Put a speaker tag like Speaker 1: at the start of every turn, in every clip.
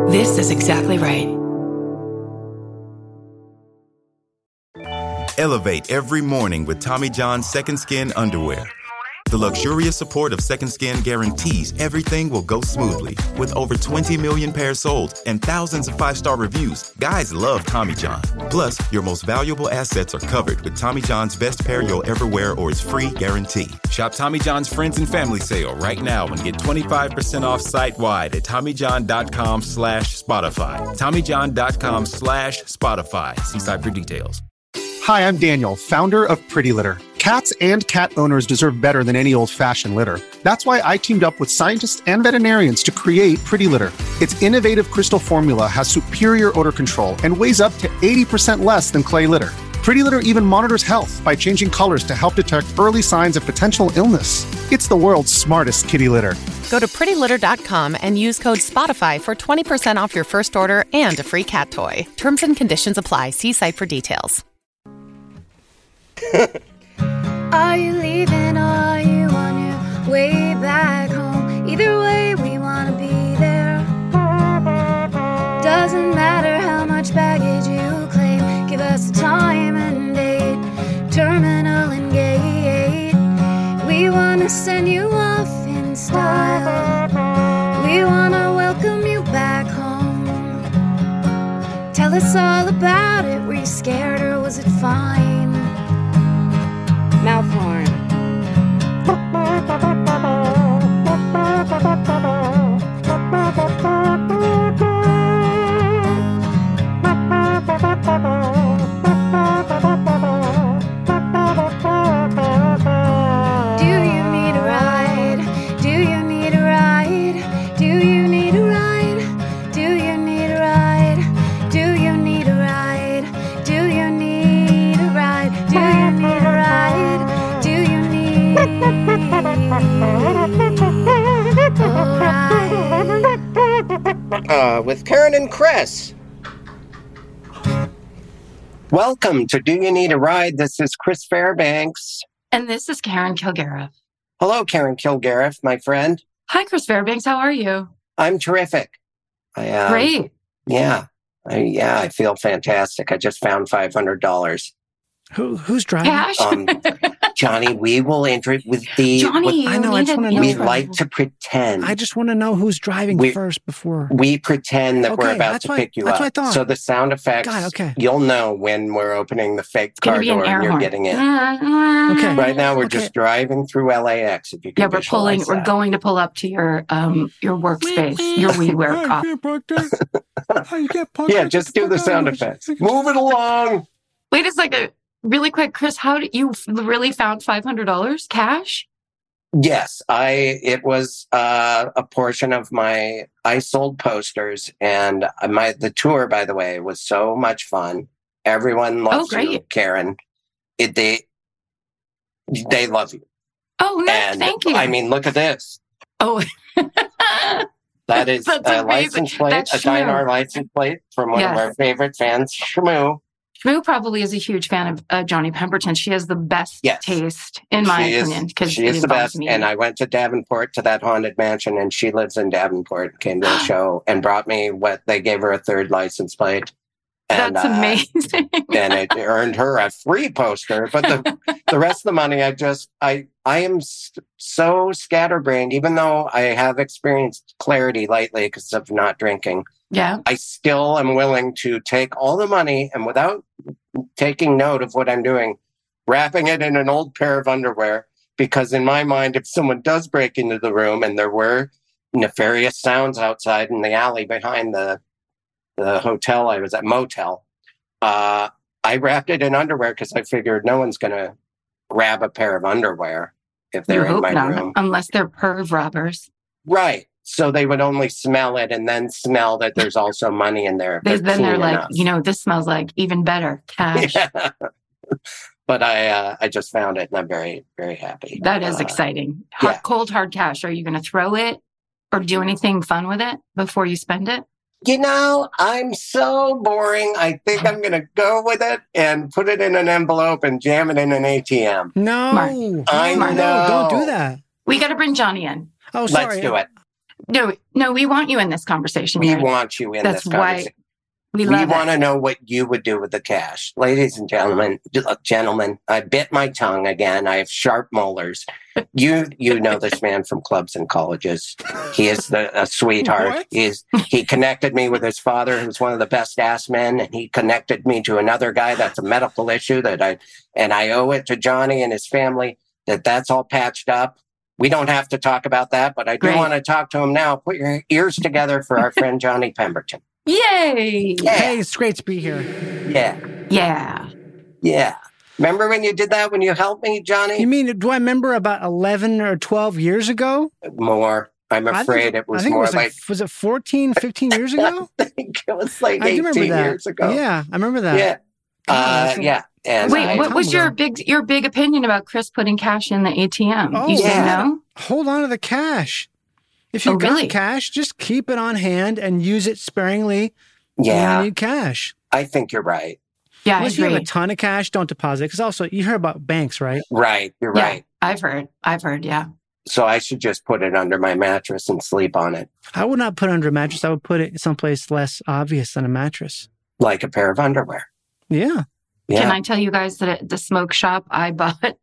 Speaker 1: This is exactly right.
Speaker 2: Elevate every morning with Tommy John's Second Skin underwear. The luxurious support of Second Skin guarantees everything will go smoothly. With over 20 million pairs sold and thousands of 5-star reviews, guys love Tommy John. Plus, your most valuable assets are covered with Tommy John's best pair you'll ever wear or its free guarantee. Shop Tommy John's Friends and Family Sale right now and get 25% off site-wide at TommyJohn.com/Spotify. TommyJohn.com/Spotify. See site for details.
Speaker 3: Hi, I'm Daniel, founder of Pretty Litter. Cats and cat owners deserve better than any old-fashioned litter. That's why I teamed up with scientists and veterinarians to create Pretty Litter. Its innovative crystal formula has superior odor control and weighs up to 80% less than clay litter. Pretty Litter even monitors health by changing colors to help detect early signs of potential illness. It's the world's smartest kitty litter.
Speaker 4: Go to prettylitter.com and use code SPOTIFY for 20% off your first order and a free cat toy. Terms and conditions apply. See site for details.
Speaker 5: Are you leaving or are you on your way back home? Either way, we want to be there. Doesn't matter how much baggage you claim. Give us a time and date, terminal and gate. We want to send you off in style. We want to welcome you back home. Tell us all about it. Were you scared or was it fine? Mouth horn. Do you need a ride? Do you need a ride? Do you need a ride? Do you need a ride? Do you need a ride? Do you need a ride? Do you need a ride? Do you need a
Speaker 6: ride? With Karen and Chris. Welcome to Do You Need a Ride? This is Chris Fairbanks.
Speaker 7: And this is Karen Kilgariff.
Speaker 6: Hello, Karen Kilgariff, my friend.
Speaker 7: Hi, Chris Fairbanks. How are you?
Speaker 6: I'm terrific.
Speaker 7: Great.
Speaker 6: Yeah. I feel fantastic. I just found $500.
Speaker 8: Who's driving?
Speaker 7: Cash?
Speaker 6: Johnny, we will enter it with the...
Speaker 7: Johnny,
Speaker 8: I know, I just want to know.
Speaker 6: We like to pretend.
Speaker 8: I just want to know who's driving first before...
Speaker 6: We pretend that we're about to pick you up.
Speaker 8: That's what I thought.
Speaker 6: So the sound effects, you'll know when we're opening the fake car door and you're getting in.
Speaker 7: Okay.
Speaker 6: Right now, we're just driving through LAX, if you can visualize that.
Speaker 7: We're going to pull up to your workspace, your WeWork office.
Speaker 6: Yeah, just do the sound effects. Move it along.
Speaker 7: Wait a second. Really quick, Chris, how did you really found $500 cash?
Speaker 6: Yes, it was a portion of I sold posters, and the tour, by the way, was so much fun. Everyone loves you, Karen. They love you.
Speaker 7: Oh, nice. Thank you.
Speaker 6: I mean, look at this.
Speaker 7: Oh,
Speaker 6: that is a license plate, a Dynar license plate from one of our favorite fans, Shmoo.
Speaker 7: Shmoo probably is a huge fan of Johnny Pemberton. She has the best taste, in my opinion.
Speaker 6: She is the best. And I went to Davenport to that haunted mansion, and she lives in Davenport, came to the show and brought me they gave her a third license plate. And,
Speaker 7: that's amazing.
Speaker 6: And it earned her a free poster. But the rest of the money, I am so scatterbrained, even though I have experienced clarity lately because of not drinking.
Speaker 7: Yeah.
Speaker 6: I still am willing to take all the money and without taking note of what I'm doing, wrapping it in an old pair of underwear, because in my mind, if someone does break into the room and there were nefarious sounds outside in the alley behind the hotel I was at, motel, I wrapped it in underwear because I figured no one's going to grab a pair of underwear if they're in my room.
Speaker 7: Unless they're perv robbers.
Speaker 6: Right. So they would only smell it and then smell that there's also money in there.
Speaker 7: Then they're like, this smells like even better cash.
Speaker 6: Yeah. But I just found it and I'm very, very happy.
Speaker 7: That is exciting. Cold, hard cash. Are you going to throw it or do anything fun with it before you spend it?
Speaker 6: I'm so boring. I think I'm going to go with it and put it in an envelope and jam it in an ATM.
Speaker 8: No,
Speaker 6: I know.
Speaker 8: Don't do that.
Speaker 7: We got to bring Johnny in.
Speaker 8: Oh, sorry.
Speaker 6: Let's do it.
Speaker 7: No, we want you in this conversation.
Speaker 6: We want you in this conversation.
Speaker 7: We
Speaker 6: want to know what you would do with the cash. Ladies and gentlemen, I bit my tongue again. I have sharp molars. You know this man from clubs and colleges. He is a sweetheart. He connected me with his father, who's one of the best ass men, and he connected me to another guy that's a medical issue I owe it to Johnny and his family that's all patched up. We don't have to talk about that, but I do want to talk to him now. Put your ears together for our friend Johnny Pemberton.
Speaker 7: Yay!
Speaker 8: Yeah. Hey, it's great to be here.
Speaker 6: Yeah. Remember when you did that, when you helped me, Johnny?
Speaker 8: You mean, do I remember about 11 or 12 years ago?
Speaker 6: More. I'm afraid it was more like...
Speaker 8: Was it 14, 15 years ago?
Speaker 6: I think it was like 18 years ago.
Speaker 8: Yeah, I remember that.
Speaker 6: Yeah. Yeah. And
Speaker 7: wait, what was your big opinion about Chris putting cash in the ATM?
Speaker 8: Oh,
Speaker 7: you said no?
Speaker 8: Hold on to the cash. If you got cash, just keep it on hand and use it sparingly when you need cash.
Speaker 6: I think you're right.
Speaker 7: Yeah,
Speaker 8: unless you have a ton of cash, don't deposit. Because also, you hear about banks, right?
Speaker 6: Right, you're right.
Speaker 7: I've heard, yeah.
Speaker 6: So I should just put it under my mattress and sleep on it.
Speaker 8: I would not put it under a mattress. I would put it someplace less obvious than a mattress.
Speaker 6: Like a pair of underwear.
Speaker 8: Yeah.
Speaker 7: Can I tell you guys that at the smoke shop I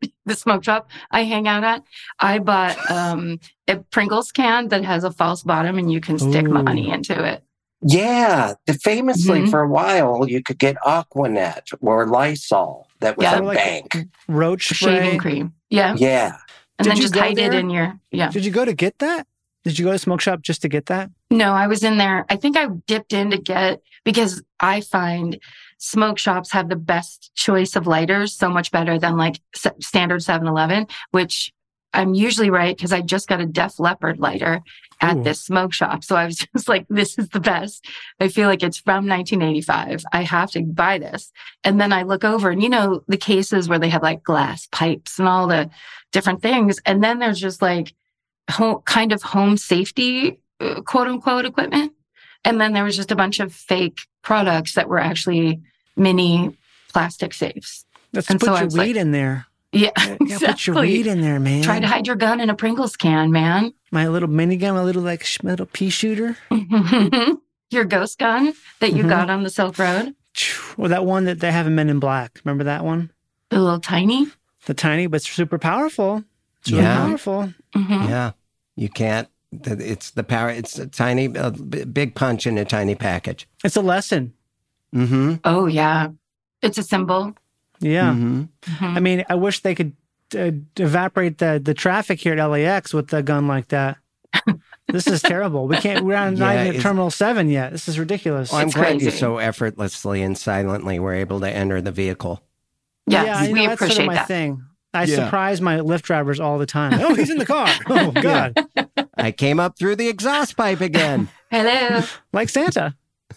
Speaker 7: hang out at, I bought a Pringles can that has a false bottom and you can stick money into it.
Speaker 6: Yeah. Famously for a while, you could get Aquanet or Lysol that was a bank.
Speaker 8: Roach spray.
Speaker 7: Shaving cream. Yeah.
Speaker 6: Yeah.
Speaker 7: And then just hide it in your,
Speaker 8: Did you go to get that? Did you go to Smoke Shop just to get that?
Speaker 7: No, I was in there. I think I dipped in to get, because I find smoke shops have the best choice of lighters, so much better than like standard 7-Eleven, which I'm usually right because I just got a Def Leppard lighter at this smoke shop. So I was just like, this is the best. I feel like it's from 1985. I have to buy this. And then I look over and, the cases where they have like glass pipes and all the different things. And then there's just like kind of home safety, quote unquote, equipment. And then there was just a bunch of fake products that were actually mini plastic safes.
Speaker 8: Let's put your weed in there.
Speaker 7: Yeah, exactly.
Speaker 8: Put your weed in there, man.
Speaker 7: Try to hide your gun in a Pringles can, man.
Speaker 8: My little minigun, my little pea shooter.
Speaker 7: Your ghost gun that you got on the Silk Road.
Speaker 8: Well, that one that they have in Men in Black. Remember that one?
Speaker 7: The little tiny?
Speaker 8: The tiny, but super powerful. It's really powerful.
Speaker 1: Mm-hmm. Yeah, you can't. It's the power. It's a tiny, big punch in a tiny package.
Speaker 8: It's a lesson.
Speaker 1: Mm-hmm.
Speaker 7: Oh, yeah. It's a symbol.
Speaker 8: Yeah. Mm-hmm. I mean, I wish they could evaporate the traffic here at LAX with a gun like that. This is terrible. We're not even at Terminal 7 yet. This is ridiculous.
Speaker 1: I'm glad you so effortlessly and silently were able to enter the vehicle.
Speaker 7: Yeah, we appreciate
Speaker 8: that's sort of my thing. I surprise my Lyft drivers all the time. Oh, he's in the car. Oh, God.
Speaker 1: I came up through the exhaust pipe again.
Speaker 7: Hello.
Speaker 8: Like Santa.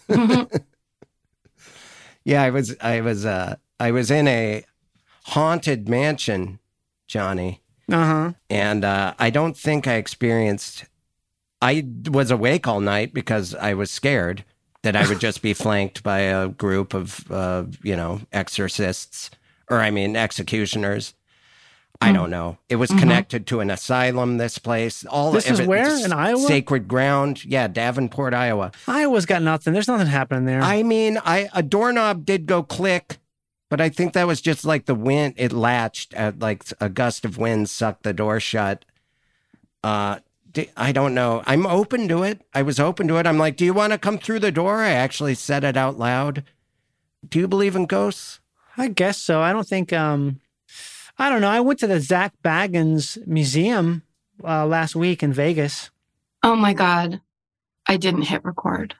Speaker 1: Yeah, I was in a haunted mansion, Johnny.
Speaker 8: Uh-huh.
Speaker 1: And I don't think I was awake all night because I was scared that I would just be flanked by a group of, executioners. I don't know. It was connected to an asylum, this place.
Speaker 8: This is where? In Iowa?
Speaker 1: Sacred ground. Yeah, Davenport, Iowa.
Speaker 8: Iowa's got nothing. There's nothing happening there.
Speaker 1: I mean, a doorknob did go click, but I think that was just like the wind. It latched, like a gust of wind sucked the door shut. I don't know. I'm open to it. I was open to it. I'm like, do you want to come through the door? I actually said it out loud. Do you believe in ghosts?
Speaker 8: I guess so. I don't think... I don't know. I went to the Zach Baggins Museum last week in Vegas.
Speaker 7: Oh, my God. I didn't hit record.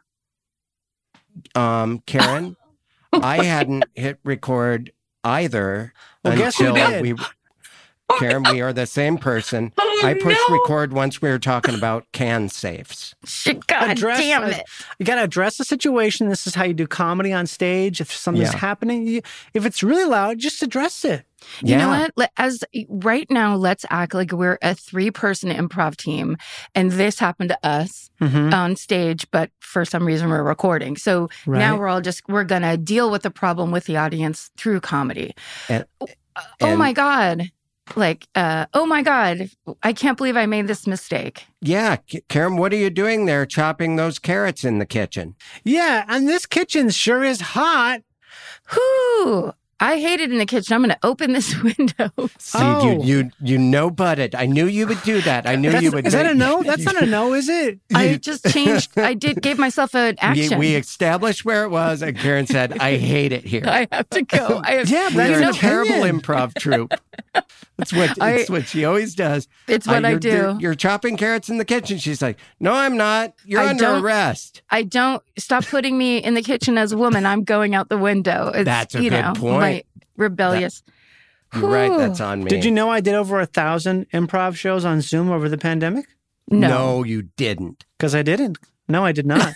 Speaker 1: Karen, I hadn't hit record either.
Speaker 8: Well, guess who did?
Speaker 1: Karen, we are the same person. I pushed record once we were talking about can safes.
Speaker 7: God damn it.
Speaker 8: You got to address the situation. This is how you do comedy on stage. If something's happening, if it's really loud, just address it.
Speaker 7: You know what? Right now, let's act like we're a 3-person improv team, and this happened to us on stage, but for some reason we're recording. So now we're going to deal with the problem with the audience through comedy. Oh my God. like, oh my God, I can't believe I made this mistake.
Speaker 1: Yeah. Karen, what are you doing there chopping those carrots in the kitchen?
Speaker 8: Yeah, and this kitchen sure is hot.
Speaker 7: Whew. I hate it in the kitchen. I'm going to open this window.
Speaker 1: See, you no-butted. I knew you would do that. I knew you would.
Speaker 8: Is that a no? That's not a no, is it?
Speaker 7: I just changed. gave myself an action.
Speaker 1: We established where it was, and Karen said, I hate it here.
Speaker 7: I have to go.
Speaker 1: We're a terrible improv troupe. That's what she always does.
Speaker 7: It's what I do.
Speaker 1: You're chopping carrots in the kitchen. She's like, no, I'm not. You're under arrest.
Speaker 7: I don't. Stop putting me in the kitchen as a woman. I'm going out the window.
Speaker 1: That's a good point.
Speaker 7: Rebellious.
Speaker 1: You're right. That's on me.
Speaker 8: Did you know I did over 1,000 improv shows on Zoom over the pandemic?
Speaker 1: No, you didn't.
Speaker 8: Because I didn't. No, I did not.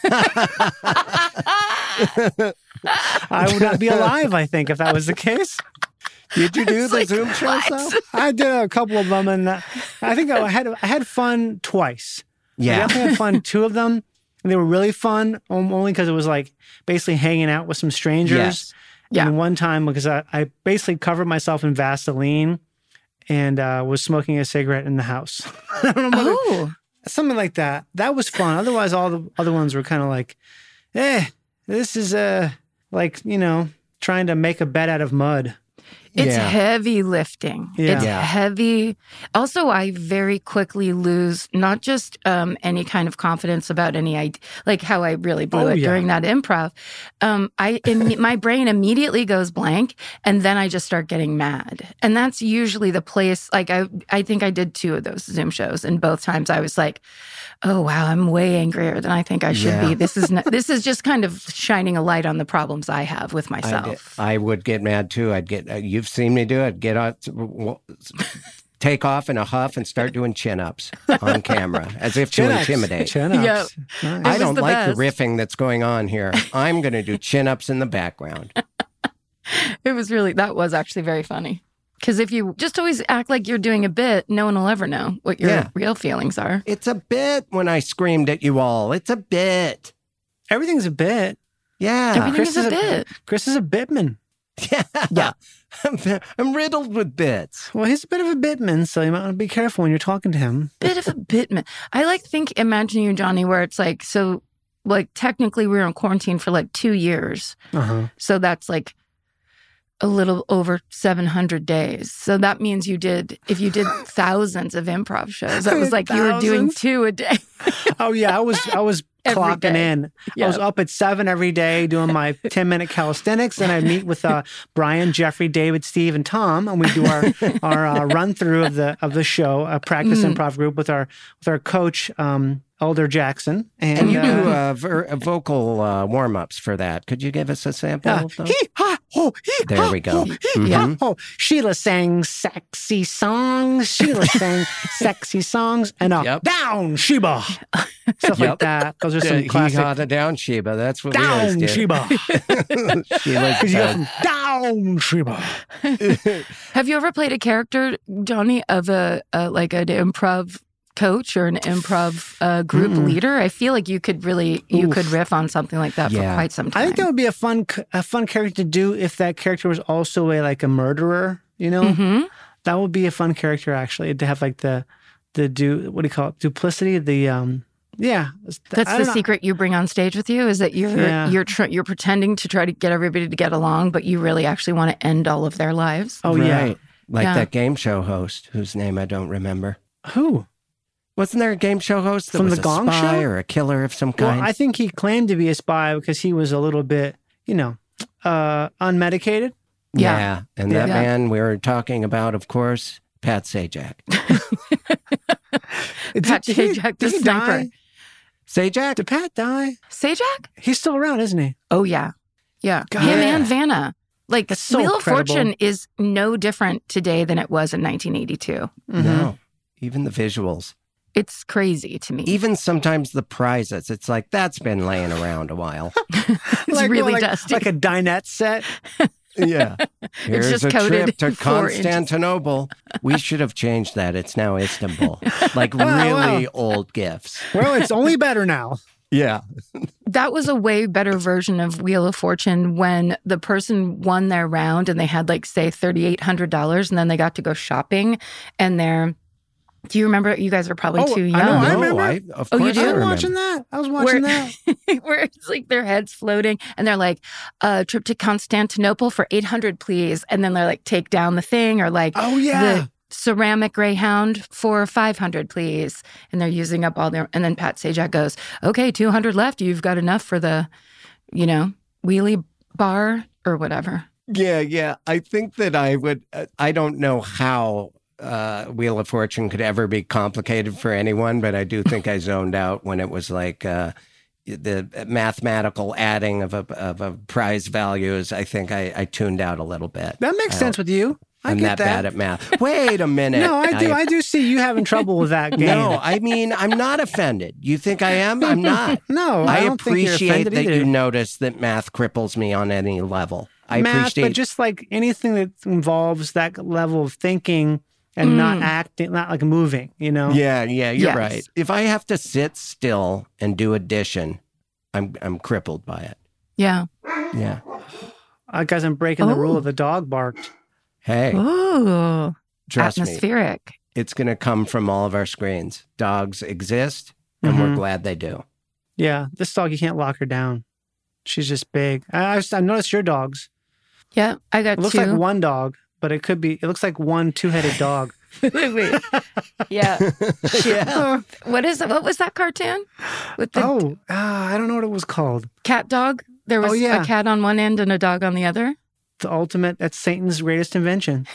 Speaker 8: I would not be alive, I think, if that was the case.
Speaker 1: Did you do the Zoom shows though?
Speaker 8: I did a couple of them, and I think I had fun twice.
Speaker 1: Yeah.
Speaker 8: I definitely had fun 2 of them. And they were really fun, only because it was like basically hanging out with some strangers.
Speaker 1: Yes.
Speaker 7: Yeah.
Speaker 8: And one time, because I basically covered myself in Vaseline and was smoking a cigarette in the house. I don't know something like that. That was fun. Otherwise, all the other ones were kind of like, this is like, trying to make a bed out of mud.
Speaker 7: It's heavy lifting.
Speaker 8: Yeah.
Speaker 7: It's heavy. Also, I very quickly lose not just any kind of confidence about any idea, like how I really blew it during that improv. My brain immediately goes blank, and then I just start getting mad. And that's usually the place. Like I think I did 2 of those Zoom shows, and both times I was like, oh wow, I'm way angrier than I think I should be. This is just kind of shining a light on the problems I have with myself.
Speaker 1: I would get mad too. I'd get you've seen me do it. Get out, take off in a huff and start doing chin-ups on camera as if to intimidate.
Speaker 8: Chin-ups.
Speaker 7: Yep.
Speaker 8: Nice.
Speaker 1: I don't like the riffing that's going on here. I'm going to do chin-ups in the background.
Speaker 7: That was actually very funny. Because if you just always act like you're doing a bit, no one will ever know what your real feelings are.
Speaker 1: It's a bit when I screamed at you all. It's a bit.
Speaker 8: Everything's a bit.
Speaker 1: Yeah.
Speaker 7: Everything is a bit.
Speaker 8: Chris is a bitman.
Speaker 1: Yeah. I'm riddled with bits.
Speaker 8: Well, he's a bit of a bitman, so you might want to be careful when you're talking to him.
Speaker 7: Bit of a bitman. I imagine you, Johnny, where it's like, so like technically we were in quarantine for like 2 years.
Speaker 8: Uh-huh.
Speaker 7: So that's like a little over 700 days. So that means if you did thousands of improv shows, that was like you were doing 2 a day.
Speaker 8: Oh yeah, I was clocking in.
Speaker 7: Yep.
Speaker 8: I was up at 7 every day doing my 10-minute calisthenics. Then I'd meet with Brian, Jeffrey, David, Steve, and Tom, and we do our run through of the show, a practice improv group with our coach, Elder Jackson.
Speaker 1: And you do vocal warm-ups for that. Could you give us a sample of those? There we go.
Speaker 8: Sheila sang sexy songs. Sheila sang sexy songs. And down, Sheba. Stuff like that. Those are some classic.
Speaker 1: He got a down, Sheba. That's what
Speaker 8: down,
Speaker 1: we always did.
Speaker 8: Sheba.
Speaker 1: Because
Speaker 8: you go from down, Sheba.
Speaker 7: Have you ever played a character, Johnny, of an improv coach or an improv group leader? I feel like you could riff on something like that for quite some time.
Speaker 8: I think that would be a fun character to do if that character was also a murderer.
Speaker 7: Mm-hmm.
Speaker 8: That would be a fun character actually to have like the what do you call it? Duplicity. That's the secret you bring on stage with you is that you're pretending to try to get everybody to get along, but you really actually want to end all of their lives. Oh
Speaker 1: right. That game show host whose name I don't remember.
Speaker 8: Who?
Speaker 1: Wasn't there a game show host that
Speaker 8: from
Speaker 1: was
Speaker 8: the Gong
Speaker 1: a spy
Speaker 8: Show
Speaker 1: or a killer of some kind?
Speaker 8: Well, I think he claimed to be a spy because he was a little bit, unmedicated.
Speaker 1: Yeah. And that man we were talking about, of course, Pat Sajak.
Speaker 7: Pat Sajak, the sniper.
Speaker 8: Die?
Speaker 1: Sajak?
Speaker 8: Did Pat die?
Speaker 7: Sajak?
Speaker 8: He's still around, isn't he?
Speaker 7: Oh, yeah. Yeah.
Speaker 8: God.
Speaker 7: Him and Vanna. Like,
Speaker 8: so
Speaker 7: Wheel of
Speaker 8: credible.
Speaker 7: Fortune is no different today than it was in 1982.
Speaker 8: Mm-hmm.
Speaker 1: No. Even the visuals.
Speaker 7: It's crazy to me.
Speaker 1: Even sometimes the prizes. It's like, that's been laying around a while.
Speaker 7: It's really dusty.
Speaker 8: Like a dinette set.
Speaker 1: Yeah. Here's
Speaker 7: just
Speaker 1: a
Speaker 7: coated
Speaker 1: trip to
Speaker 7: 4 inches.
Speaker 1: Constantinople. We should have changed that. It's now Istanbul. Like really old gifts.
Speaker 8: Well, it's only better now.
Speaker 1: Yeah.
Speaker 7: That was a way better version of Wheel of Fortune when the person won their round and they had like, say, $3,800 and then they got to go shopping and do you remember? You guys are probably too young.
Speaker 8: I remember.
Speaker 1: Of course
Speaker 8: you did?
Speaker 1: I remember.
Speaker 8: Watching that? I was watching that.
Speaker 7: Where it's like their heads floating and they're like, trip to Constantinople for 800, please. And then they're like, take down the thing or like, the ceramic Greyhound for 500, please. And they're using up all their, and then Pat Sajak goes, okay, 200 left. You've got enough for the, wheelie bar or whatever.
Speaker 1: Yeah. I think that I don't know how Wheel of Fortune could ever be complicated for anyone, but I do think I zoned out when it was like the mathematical adding of a prize values. I think I tuned out a little bit.
Speaker 8: That makes sense with you.
Speaker 1: I'm not bad at math. Wait a minute.
Speaker 8: No, I do see you having trouble with that game.
Speaker 1: No, I mean, I'm not offended. You think I am? I'm not.
Speaker 8: No, I don't
Speaker 1: appreciate
Speaker 8: think
Speaker 1: that
Speaker 8: either.
Speaker 1: you notice that math cripples me on any level. I appreciate,
Speaker 8: but just like anything that involves that level of thinking and not acting, not like moving,
Speaker 1: Yeah, you're right. If I have to sit still and do addition, I'm crippled by it.
Speaker 7: Yeah.
Speaker 1: Yeah.
Speaker 8: Guys, I'm breaking the rule. The dog barked.
Speaker 1: Hey.
Speaker 7: Ooh.
Speaker 1: Trust
Speaker 7: atmospheric.
Speaker 1: me. It's going to come from all of our screens. Dogs exist, and we're glad they do.
Speaker 8: Yeah, this dog, you can't lock her down. She's just big. I noticed your dogs.
Speaker 7: Yeah, I got two.
Speaker 8: It looks like one dog, but it looks like one two-headed dog.
Speaker 7: Wait. Yeah. Yeah. What was that cartoon? With the
Speaker 8: I don't know what it was called.
Speaker 7: Cat dog? There was a cat on one end and a dog on the other?
Speaker 8: The ultimate, that's Satan's greatest invention.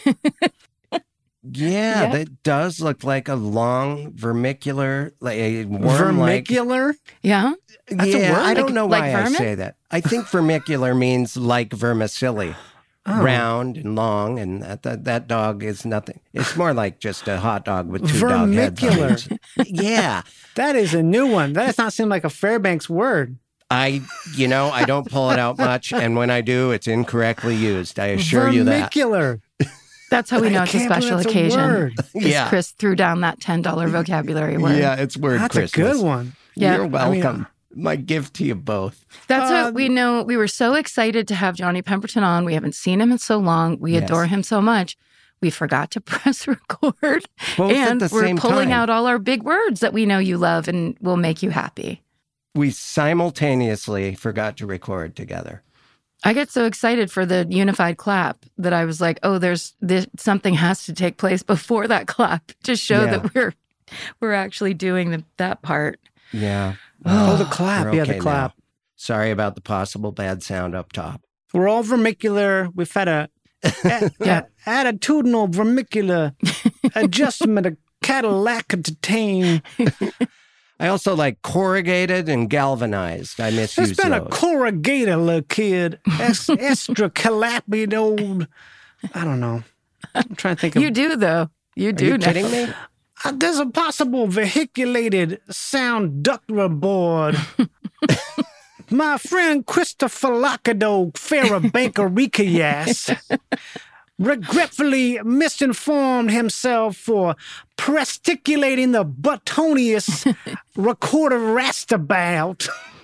Speaker 1: Yeah, that does look like a long vermicular, like a worm.
Speaker 8: Vermicular?
Speaker 7: Yeah.
Speaker 8: That's a word?
Speaker 1: I don't know why
Speaker 7: vermin?
Speaker 1: I say that. I think vermicular means like vermicelli. Round and long, and that dog is nothing. It's more like just a hot dog with two dog heads on it. Yeah.
Speaker 8: That is a new one. That does not seem like a Fairbanks word.
Speaker 1: I don't pull it out much, and when I do, it's incorrectly used. I assure you that.
Speaker 8: Vermicular.
Speaker 7: That's how we know it's a special occasion.
Speaker 1: Yeah.
Speaker 7: Chris threw down that $10 vocabulary word.
Speaker 1: Yeah, it's word
Speaker 8: That's
Speaker 1: Christmas.
Speaker 8: a good one.
Speaker 7: Yeah.
Speaker 1: You're welcome. My gift to you both.
Speaker 7: That's what we know. We were so excited to have Johnny Pemberton on. We haven't seen him in so long. We adore him so much. We forgot to press record.
Speaker 1: Both
Speaker 7: and
Speaker 1: at the
Speaker 7: we're
Speaker 1: same
Speaker 7: pulling
Speaker 1: time.
Speaker 7: out all our big words that we know you love and will make you happy.
Speaker 1: We simultaneously forgot to record together.
Speaker 7: I get so excited for the unified clap that I was like, something has to take place before that clap to show that we're actually doing that part.
Speaker 1: Yeah.
Speaker 8: The clap.
Speaker 1: We're okay
Speaker 8: the clap.
Speaker 1: now. Sorry about the possible bad sound up top.
Speaker 8: We're all vermicular. We've had a attitudinal vermicular adjustment of Cadillac to tame.
Speaker 1: I also like corrugated and galvanized. I misuse those.
Speaker 8: It's been a corrugator, little kid. Extra calapied. I don't know. I'm trying to think of...
Speaker 7: You do, though. You do.
Speaker 1: Are you kidding me?
Speaker 8: There's a possible vehiculated sound ductile board. My friend Christopher Locado Farabankarikayas regretfully misinformed himself for presticulating the Buttonius recorder rastabout.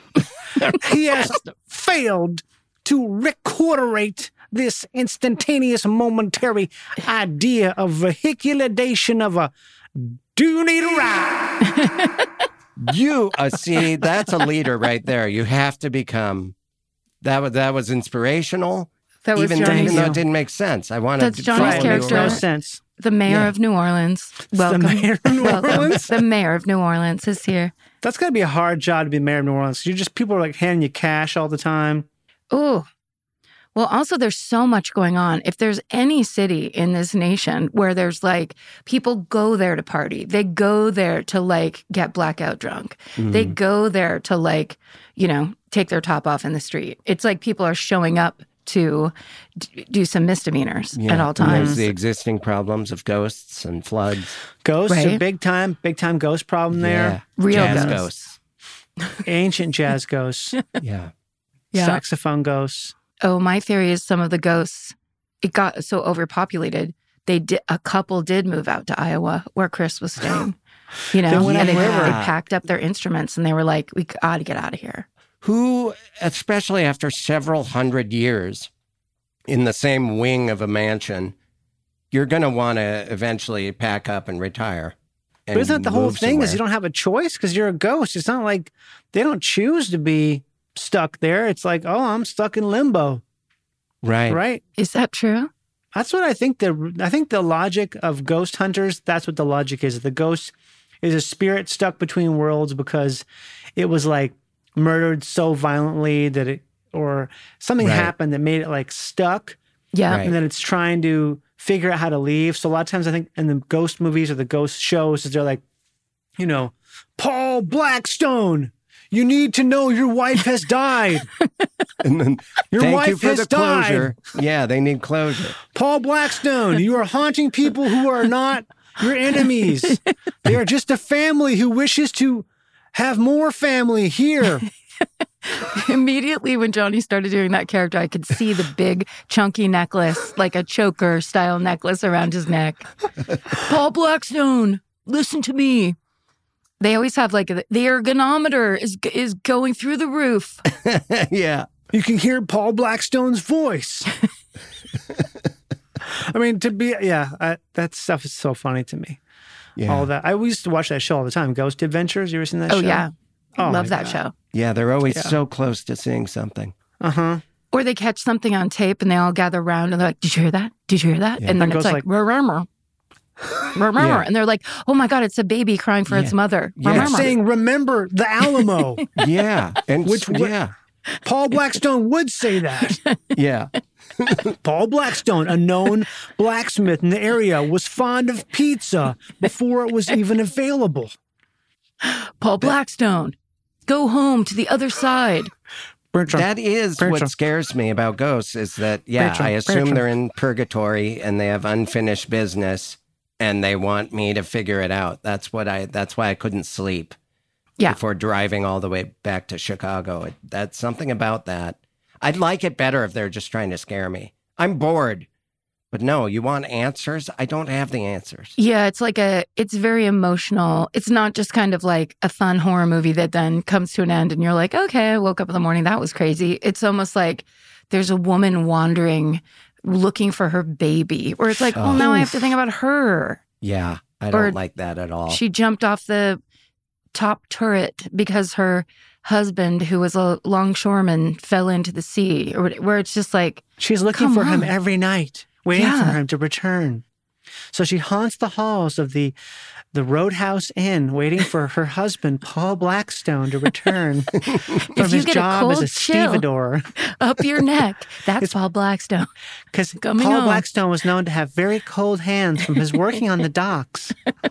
Speaker 8: He has failed to recorderate this instantaneous momentary idea of vehiculation of a do need a ride.
Speaker 1: You see, that's a leader right there. You have to become. That was inspirational.
Speaker 7: That was
Speaker 1: even
Speaker 7: Johnny's.
Speaker 1: though it didn't make sense. I wanted
Speaker 7: That's
Speaker 1: to
Speaker 7: Johnny's
Speaker 1: follow
Speaker 7: character.
Speaker 1: you
Speaker 8: No
Speaker 1: around.
Speaker 8: sense.
Speaker 7: The mayor of New Orleans. Welcome.
Speaker 8: The mayor of New
Speaker 7: Welcome.
Speaker 8: Orleans?
Speaker 7: The mayor of New Orleans is here.
Speaker 8: That's got to be a hard job to be mayor of New Orleans. People are like handing you cash all the time.
Speaker 7: Ooh. Well, also, there's so much going on. If there's any city in this nation where there's like people go there to party, they go there to like get blackout drunk, they go there to like, take their top off in the street. It's like people are showing up to do some misdemeanors at all
Speaker 1: And
Speaker 7: times.
Speaker 1: there's the existing problems of ghosts and floods.
Speaker 8: Ghosts
Speaker 7: Right.
Speaker 8: are big time ghost problem there.
Speaker 7: Real
Speaker 1: Jazz
Speaker 7: ghosts.
Speaker 8: Ancient jazz ghosts,
Speaker 1: Yeah.
Speaker 8: saxophone ghosts.
Speaker 7: Oh, my theory is some of the ghosts, it got so overpopulated. A couple did move out to Iowa where Chris was staying.
Speaker 8: They went
Speaker 7: and they
Speaker 8: upriver.
Speaker 7: packed up their instruments and they were like, we got to get out of here.
Speaker 1: who, especially after several hundred years in the same wing of a mansion, you're going to want to eventually pack up and retire.
Speaker 8: But isn't that the whole thing is you don't have a choice because you're a ghost? It's not like they don't choose to be stuck there. It's like, oh, I'm stuck in limbo.
Speaker 1: Right.
Speaker 8: Right?
Speaker 7: Is that true?
Speaker 8: That's what I think. I think the logic of ghost hunters, that's what the logic is. The ghost is a spirit stuck between worlds because it was like murdered so violently that it, or something happened that made it like stuck.
Speaker 7: Yeah.
Speaker 8: And then it's trying to figure out how to leave. So a lot of times I think in the ghost movies or the ghost shows, they're like, you know, Paul Blackstone, you need to know your wife has died.
Speaker 1: And then
Speaker 8: your wife has
Speaker 1: closure.
Speaker 8: died.
Speaker 1: Yeah, they need closure.
Speaker 8: Paul Blackstone, you are haunting people who are not your enemies. They are just a family who wishes to have more family here.
Speaker 7: Immediately when Johnny started doing that character, I could see the big chunky necklace, like a choker style necklace around his neck. Paul Blackstone, listen to me. They always have like the ergonometer is going through the roof.
Speaker 1: Yeah.
Speaker 8: You can hear Paul Blackstone's voice. I mean, that stuff is so funny to me.
Speaker 1: Yeah.
Speaker 8: All that. I used to watch that show all the time. Ghost Adventures. You ever seen that show?
Speaker 7: Oh, yeah.
Speaker 8: Oh,
Speaker 7: love that show.
Speaker 1: Yeah, they're always so close to seeing something.
Speaker 8: Uh-huh.
Speaker 7: Or they catch something on tape and they all gather around and they're like, did you hear that? Did you hear that?
Speaker 1: Yeah.
Speaker 7: And then
Speaker 8: That
Speaker 7: it's
Speaker 8: goes
Speaker 7: like, remember. And they're like, oh my God, it's a baby crying for its mother.
Speaker 1: Yeah.
Speaker 8: It's saying, remember the Alamo.
Speaker 1: Yeah. And
Speaker 8: yeah. Paul Blackstone would say that.
Speaker 1: Yeah.
Speaker 8: Paul Blackstone, a known blacksmith in the area, was fond of pizza before it was even available.
Speaker 7: Paul Blackstone, go home to the other side.
Speaker 8: Bertram.
Speaker 1: That is what scares me about ghosts is that, I assume they're in purgatory and they have unfinished business and they want me to figure it out. That's why I couldn't sleep before driving all the way back to Chicago. That's something about that. I'd like it better if they're just trying to scare me. I'm bored. But no, you want answers? I don't have the answers.
Speaker 7: Yeah, it's very emotional. It's not just kind of like a fun horror movie that then comes to an end and you're like, okay, I woke up in the morning. That was crazy. It's almost like there's a woman wandering, looking for her baby. Or it's like, well, now I have to think about her.
Speaker 1: Yeah, I don't like that at all.
Speaker 7: She jumped off the top turret because her husband, who was a longshoreman, fell into the sea. Or where it's just like,
Speaker 8: she's looking for him every night. Waiting for him to return. So she haunts the halls of the Roadhouse Inn, waiting for her husband, Paul Blackstone, to return from his job as a stevedore.
Speaker 7: Up your neck. That's Paul Blackstone.
Speaker 8: Because Paul Blackstone was known to have very cold hands from his working on the docks.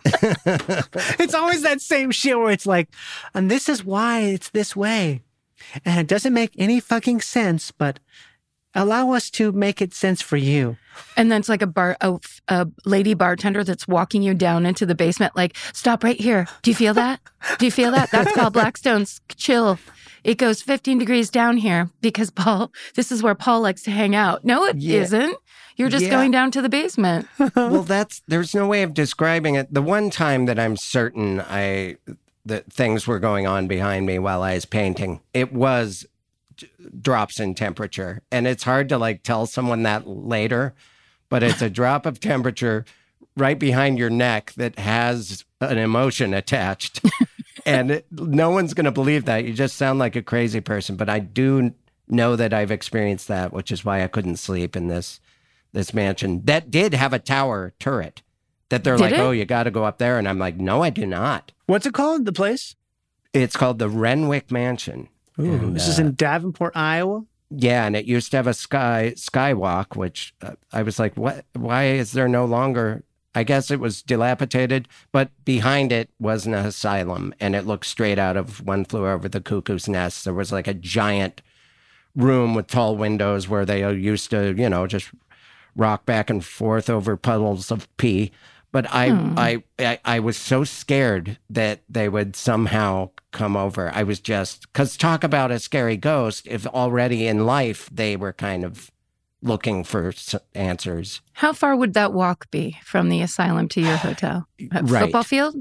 Speaker 8: It's always that same shit where it's like, and this is why it's this way. And it doesn't make any fucking sense, but allow us to make it sense for you.
Speaker 7: And then it's like a lady bartender that's walking you down into the basement, like, stop right here. Do you feel that? Do you feel that? That's Paul Blackstone's chill. It goes 15 degrees down here because this is where Paul likes to hang out. No, it isn't. You're just going down to the basement.
Speaker 1: Well, there's no way of describing it. The one time that I'm certain that things were going on behind me while I was painting, it was drops in temperature, and it's hard to like tell someone that later, but it's a drop of temperature right behind your neck that has an emotion attached. And no one's going to believe that. You just sound like a crazy person, but I do know that I've experienced that, which is why I couldn't sleep in this mansion that did have a tower turret that they're oh, you got to go up there, and I'm like, no, I do not.
Speaker 8: What's it called, the place?
Speaker 1: It's called the Renwick Mansion.
Speaker 8: Ooh, and, this is in Davenport, Iowa?
Speaker 1: Yeah, and it used to have a skywalk, which I was like, what? Why is there no longer? I guess it was dilapidated, but behind it was an asylum, and it looked straight out of One Flew Over the Cuckoo's Nest. There was like a giant room with tall windows where they used to, just rock back and forth over puddles of pee. But I was so scared that they would somehow come over. I was because talk about a scary ghost, if already in life they were kind of looking for answers.
Speaker 7: How far would that walk be from the asylum to your hotel?
Speaker 1: Right.
Speaker 7: Football field?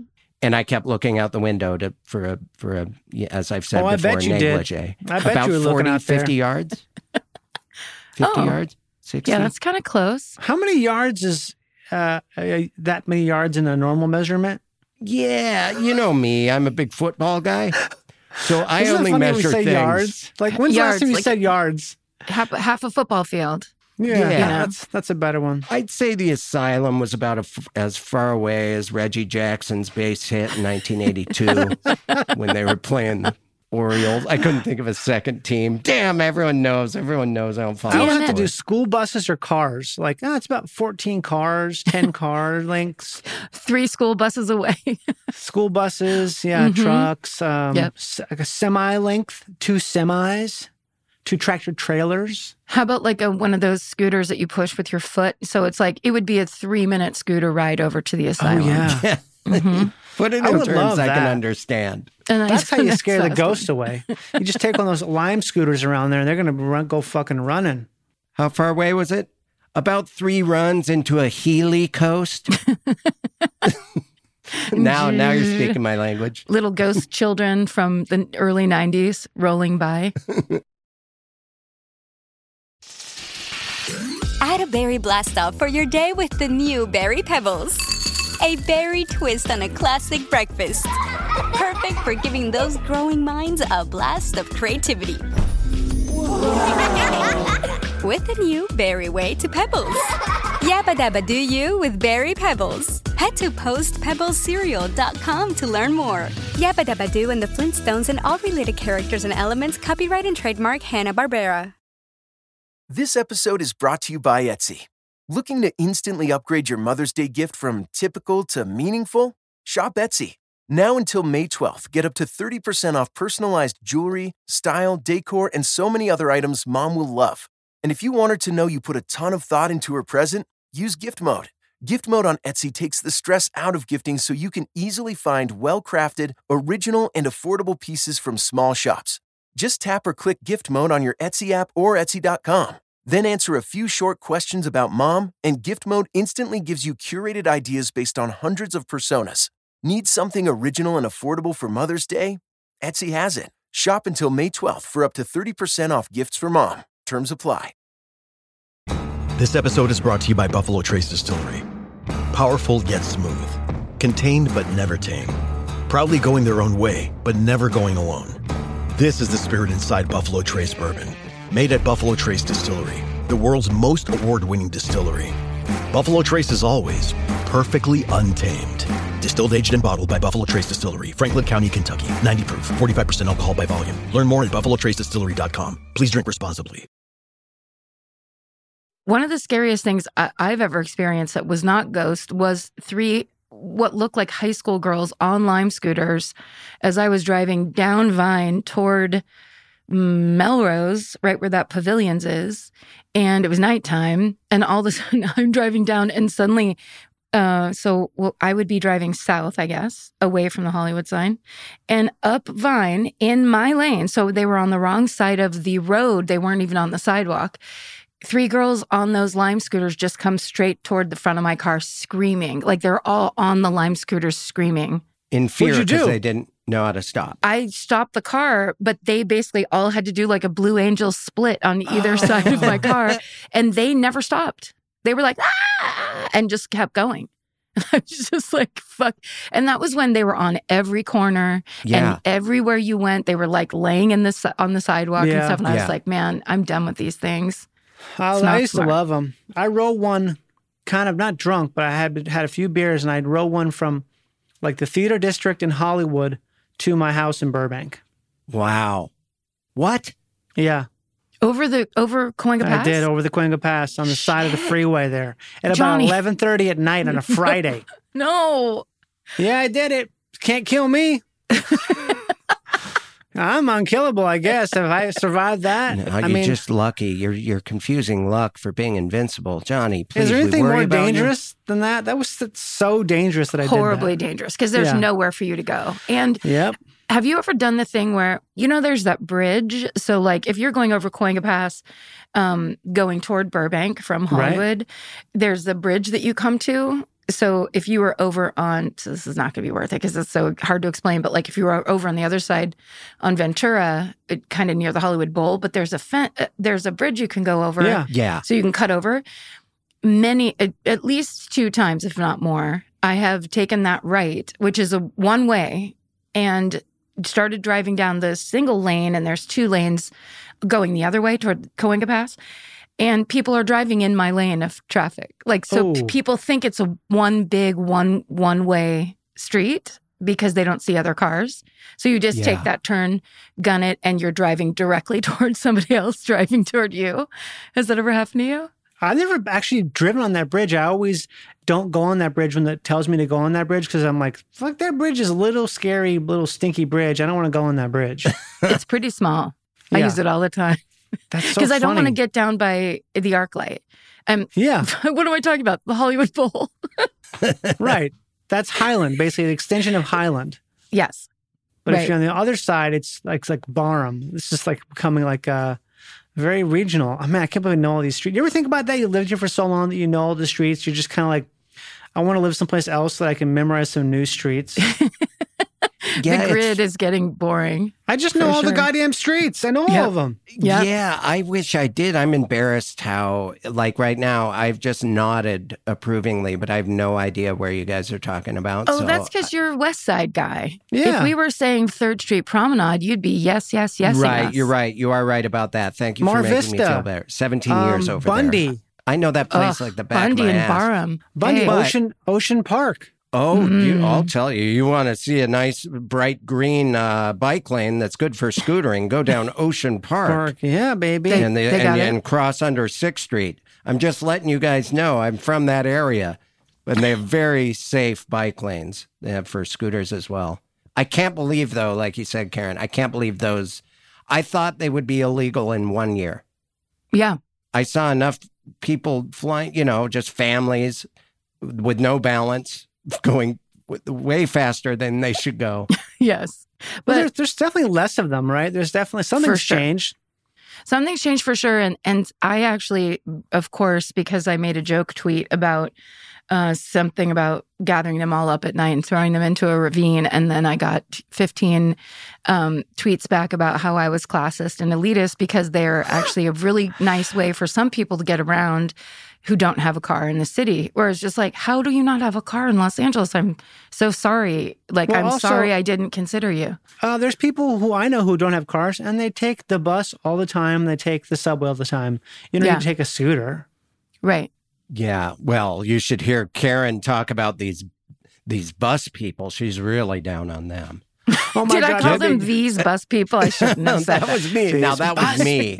Speaker 1: And I kept looking out the window for a as I've said
Speaker 8: I
Speaker 1: before,
Speaker 8: bet you
Speaker 1: negligee.
Speaker 8: did. I bet
Speaker 1: about
Speaker 8: you were looking
Speaker 1: 40,
Speaker 8: out there.
Speaker 1: 50 yards. 50 yards? 60?
Speaker 7: Yeah, that's kind of close.
Speaker 8: How many yards is that many yards in a normal measurement?
Speaker 1: Yeah, you know me. I'm a big football guy. So I
Speaker 8: Isn't
Speaker 1: only
Speaker 8: it funny when we
Speaker 1: measure
Speaker 8: say
Speaker 1: things.
Speaker 8: yards? Like, when's the last
Speaker 7: Yards,
Speaker 8: time you
Speaker 7: like-
Speaker 8: said yards?
Speaker 7: Half a football field.
Speaker 8: Yeah, that's a better one.
Speaker 1: I'd say the Asylum was about as far away as Reggie Jackson's base hit in 1982 when they were playing the Orioles. I couldn't think of a second team. Damn, everyone knows. Everyone knows I don't follow
Speaker 8: I always have to
Speaker 1: sports.
Speaker 8: do school buses or cars. Like, it's about 14 cars, 10 car lengths.
Speaker 7: 3 school buses away.
Speaker 8: School buses,
Speaker 7: Mhm.
Speaker 8: trucks,
Speaker 7: Yep.
Speaker 8: like a semi length, 2 semis, 2 tractor trailers.
Speaker 7: How about like one of those scooters that you push with your foot? So it's like, it would be a 3-minute scooter ride over to the asylum.
Speaker 8: yeah.
Speaker 7: Mhm.
Speaker 1: Put it
Speaker 8: I
Speaker 1: in
Speaker 8: would
Speaker 1: terms
Speaker 8: love
Speaker 1: I can
Speaker 8: that.
Speaker 1: understand.
Speaker 7: And
Speaker 8: That's how you scare the
Speaker 7: that's
Speaker 8: ghost away. You just take one of those Lime scooters around there and they're going to go fucking running.
Speaker 1: How far away was it? About 3 runs into a Healy coast. Now you're speaking my language.
Speaker 7: Little ghost children from the early 90s rolling by.
Speaker 9: Add a berry blast off for your day with the new Berry Pebbles. A berry twist on a classic breakfast. Perfect for giving those growing minds a blast of creativity. With the new Berry Way to Pebbles. Yabba dabba do you with Berry Pebbles. Head to postpebblescereal.com to learn more. Yabba dabba do and the Flintstones and all related characters and elements copyright and trademark Hanna-Barbera.
Speaker 10: This episode is brought to you by Etsy. Looking to instantly upgrade your Mother's Day gift from typical to meaningful? Shop Etsy. Now until May 12th, get up to 30% off personalized jewelry, style, decor, and so many other items Mom will love. And if you want her to know you put a ton of thought into her present, use Gift Mode. Gift Mode on Etsy takes the stress out of gifting so you can easily find well-crafted, original, and affordable pieces from small shops. Just tap or click Gift Mode on your Etsy app or Etsy.com. Then answer a few short questions about Mom, and Gift Mode instantly gives you curated ideas based on hundreds of personas. Need something original and affordable for Mother's Day? Etsy has it. Shop until May 12th for up to 30% off gifts for Mom. Terms apply.
Speaker 11: This episode is brought to you by Buffalo Trace Distillery. Powerful yet smooth. Contained but never tame. Proudly going their own way, but never going alone. This is the spirit inside Buffalo Trace Bourbon. Made at Buffalo Trace Distillery, the world's most award-winning distillery. Buffalo Trace is always perfectly untamed. Distilled, aged, and bottled by Buffalo Trace Distillery, Franklin County, Kentucky. 90 proof, 45% alcohol by volume. Learn more at buffalotracedistillery.com. Please drink responsibly.
Speaker 7: One of the scariest things I've ever experienced that was not ghost was 3 what looked like high school girls on Lime scooters as I was driving down Vine toward Melrose, right where that Pavilions is. And it was nighttime. And all of a sudden I'm driving down and suddenly, I would be driving south, I guess, away from the Hollywood sign and up Vine in my lane. So they were on the wrong side of the road. They weren't even on the sidewalk. 3 girls on those Lime scooters just come straight toward the front of my car screaming. Like they're all on the Lime scooters screaming.
Speaker 1: In fear because they didn't know how to stop.
Speaker 7: I stopped the car, but they basically all had to do like a Blue Angel split on either side of my car. And they never stopped. They were like, ah, and just kept going. I was just like, fuck. And that was when they were on every corner and everywhere you went, they were like laying on the sidewalk and stuff. And I was like, man, I'm done with these things.
Speaker 8: I used to love them. I rode one kind of not drunk, but I had a few beers and I'd rode one from like the theater district in Hollywood to my house in Burbank.
Speaker 1: Wow. What?
Speaker 8: Yeah.
Speaker 7: Over Cahuenga Pass?
Speaker 8: I did, over the Cahuenga Pass on the side of the freeway there at about 11:30 at night on a Friday.
Speaker 7: No.
Speaker 8: Yeah, I did it. Can't kill me. I'm unkillable, I guess, if I survived that.
Speaker 1: No, you're just lucky. You're confusing luck for being invincible. Johnny, please.
Speaker 8: Is there anything more dangerous
Speaker 1: you?
Speaker 8: than that? That was so dangerous that I did that.
Speaker 7: Horribly dangerous because there's nowhere for you to go. And have you ever done the thing where, there's that bridge? So like if you're going over Cahuenga Pass, going toward Burbank from Hollywood, there's the bridge that you come to So if you were over on, so this is not going to be worth it because it's so hard to explain, but like if you were over on the other side on Ventura, kind of near the Hollywood Bowl, but there's a bridge you can go over.
Speaker 1: Yeah.
Speaker 7: So you can cut over. At least 2 times, if not more, I have taken that right, which is a one way, and started driving down the single lane, and there's 2 lanes going the other way toward Cahuenga Pass. And people are driving in my lane of traffic. Like, so people think it's a one big one-way street because they don't see other cars. So you just take that turn, gun it, and you're driving directly towards somebody else driving toward you. Has that ever happened to you?
Speaker 8: I've never actually driven on that bridge. I always don't go on that bridge when it tells me to go on that bridge because I'm like, fuck, that bridge is a little scary, little stinky bridge. I don't want to go on that bridge.
Speaker 7: It's pretty small. I use it all the time.
Speaker 8: That's so
Speaker 7: because I don't
Speaker 8: funny.
Speaker 7: want to get down by the arc light.
Speaker 8: Yeah.
Speaker 7: What am I talking about? The Hollywood Bowl.
Speaker 8: Right. That's Highland, basically the extension of Highland.
Speaker 7: Yes.
Speaker 8: But if you're on the other side, it's like Barham. It's just like becoming like very regional. I mean, I can't believe I know all these streets. You ever think about that? You lived here for so long that you know all the streets. You're just kind of like, I want to live someplace else so that I can memorize some new streets.
Speaker 7: The grid is getting boring.
Speaker 8: I just know all the goddamn streets. I know all of them.
Speaker 1: Yeah, I wish I did. I'm embarrassed how, like right now, I've just nodded approvingly, but I have no idea where you guys are talking about.
Speaker 7: Oh,
Speaker 1: so
Speaker 7: that's because you're a West Side guy.
Speaker 8: Yeah.
Speaker 7: If we were saying 3rd Street Promenade, you'd be yes.
Speaker 1: Right, you're right. You are right about that. Thank you
Speaker 8: Mar
Speaker 1: for making
Speaker 8: Vista.
Speaker 1: me feel better. 17 years over
Speaker 8: Bundy.
Speaker 1: there. I know that place like the back
Speaker 7: Bundy
Speaker 1: of my
Speaker 7: and
Speaker 1: ass.
Speaker 7: Barham.
Speaker 8: Bundy,
Speaker 7: Hey.
Speaker 8: Ocean Park.
Speaker 1: Oh, I'll tell you. You want to see a nice bright green bike lane that's good for scootering? Go down Ocean Park.
Speaker 8: Yeah, baby.
Speaker 1: And cross under 6th Street. I'm just letting you guys know I'm from that area. And they have very safe bike lanes. They have for scooters as well. I can't believe, though, like you said, Karen, I can't believe those. I thought they would be illegal in 1 year.
Speaker 7: Yeah.
Speaker 1: I saw enough people flying, just families with no balance going way faster than they should go.
Speaker 7: Yes.
Speaker 8: But there's definitely less of them, right? There's definitely something's changed.
Speaker 7: Something's changed for sure. And I actually, of course, because I made a joke tweet about something about gathering them all up at night and throwing them into a ravine. And then I got 15 tweets back about how I was classist and elitist because they're actually a really nice way for some people to get around who don't have a car in the city. Whereas just like, how do you not have a car in Los Angeles? I'm so sorry. Like,
Speaker 8: Well,
Speaker 7: I'm
Speaker 8: also,
Speaker 7: sorry I didn't consider you.
Speaker 8: There's people who I know who don't have cars and they take the bus all the time. They take the subway all the time. You don't need to take a scooter.
Speaker 7: Right.
Speaker 1: Yeah. Well, you should hear Karen talk about these bus people. She's really down on them.
Speaker 8: Oh my
Speaker 7: Did
Speaker 8: God.
Speaker 7: I call them these bus people? I shouldn't have said
Speaker 1: That was me. Now that was me.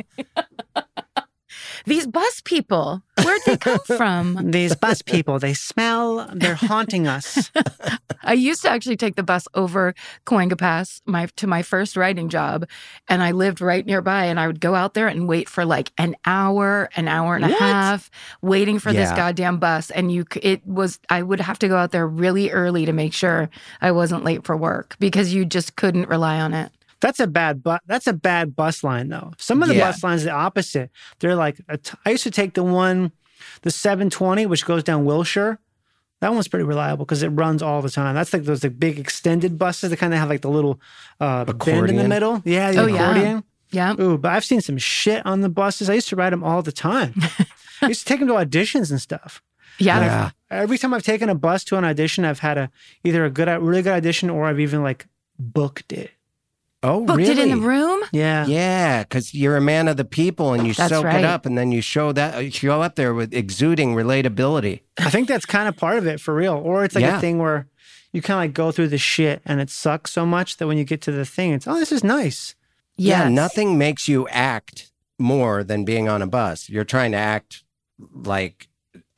Speaker 7: These bus people, where'd they come from?
Speaker 8: These bus people, they smell, they're haunting us.
Speaker 7: I used to actually take the bus over Cahuenga Pass to my first writing job, and I lived right nearby, and I would go out there and wait for like an hour and a half, waiting for this goddamn bus. And I would have to go out there really early to make sure I wasn't late for work because you just couldn't rely on it.
Speaker 8: That's a bad bus line, though. Some of the bus lines are the opposite. They're like, I used to take the 720, which goes down Wilshire. That one's pretty reliable because it runs all the time. That's like those big extended buses that kind of have like the little bend in the middle. Yeah, the accordion.
Speaker 7: Yeah.
Speaker 8: Ooh, but I've seen some shit on the buses. I used to ride them all the time. I used to take them to auditions and stuff.
Speaker 7: Yeah.
Speaker 8: Every time I've taken a bus to an audition, I've had either a really good audition or I've even like booked it.
Speaker 1: Oh,
Speaker 7: Booked
Speaker 1: really?
Speaker 7: it in the room?
Speaker 8: Yeah.
Speaker 1: Yeah, because you're a man of the people and you
Speaker 7: That's
Speaker 1: soak
Speaker 7: right.
Speaker 1: it up and then you show up there with exuding relatability.
Speaker 8: I think that's kind of part of it for real. Or it's like a thing where you kind of like go through the shit and it sucks so much that when you get to the thing, it's, oh, this is nice.
Speaker 1: Yeah,
Speaker 7: Yes.
Speaker 1: nothing makes you act more than being on a bus. You're trying to act like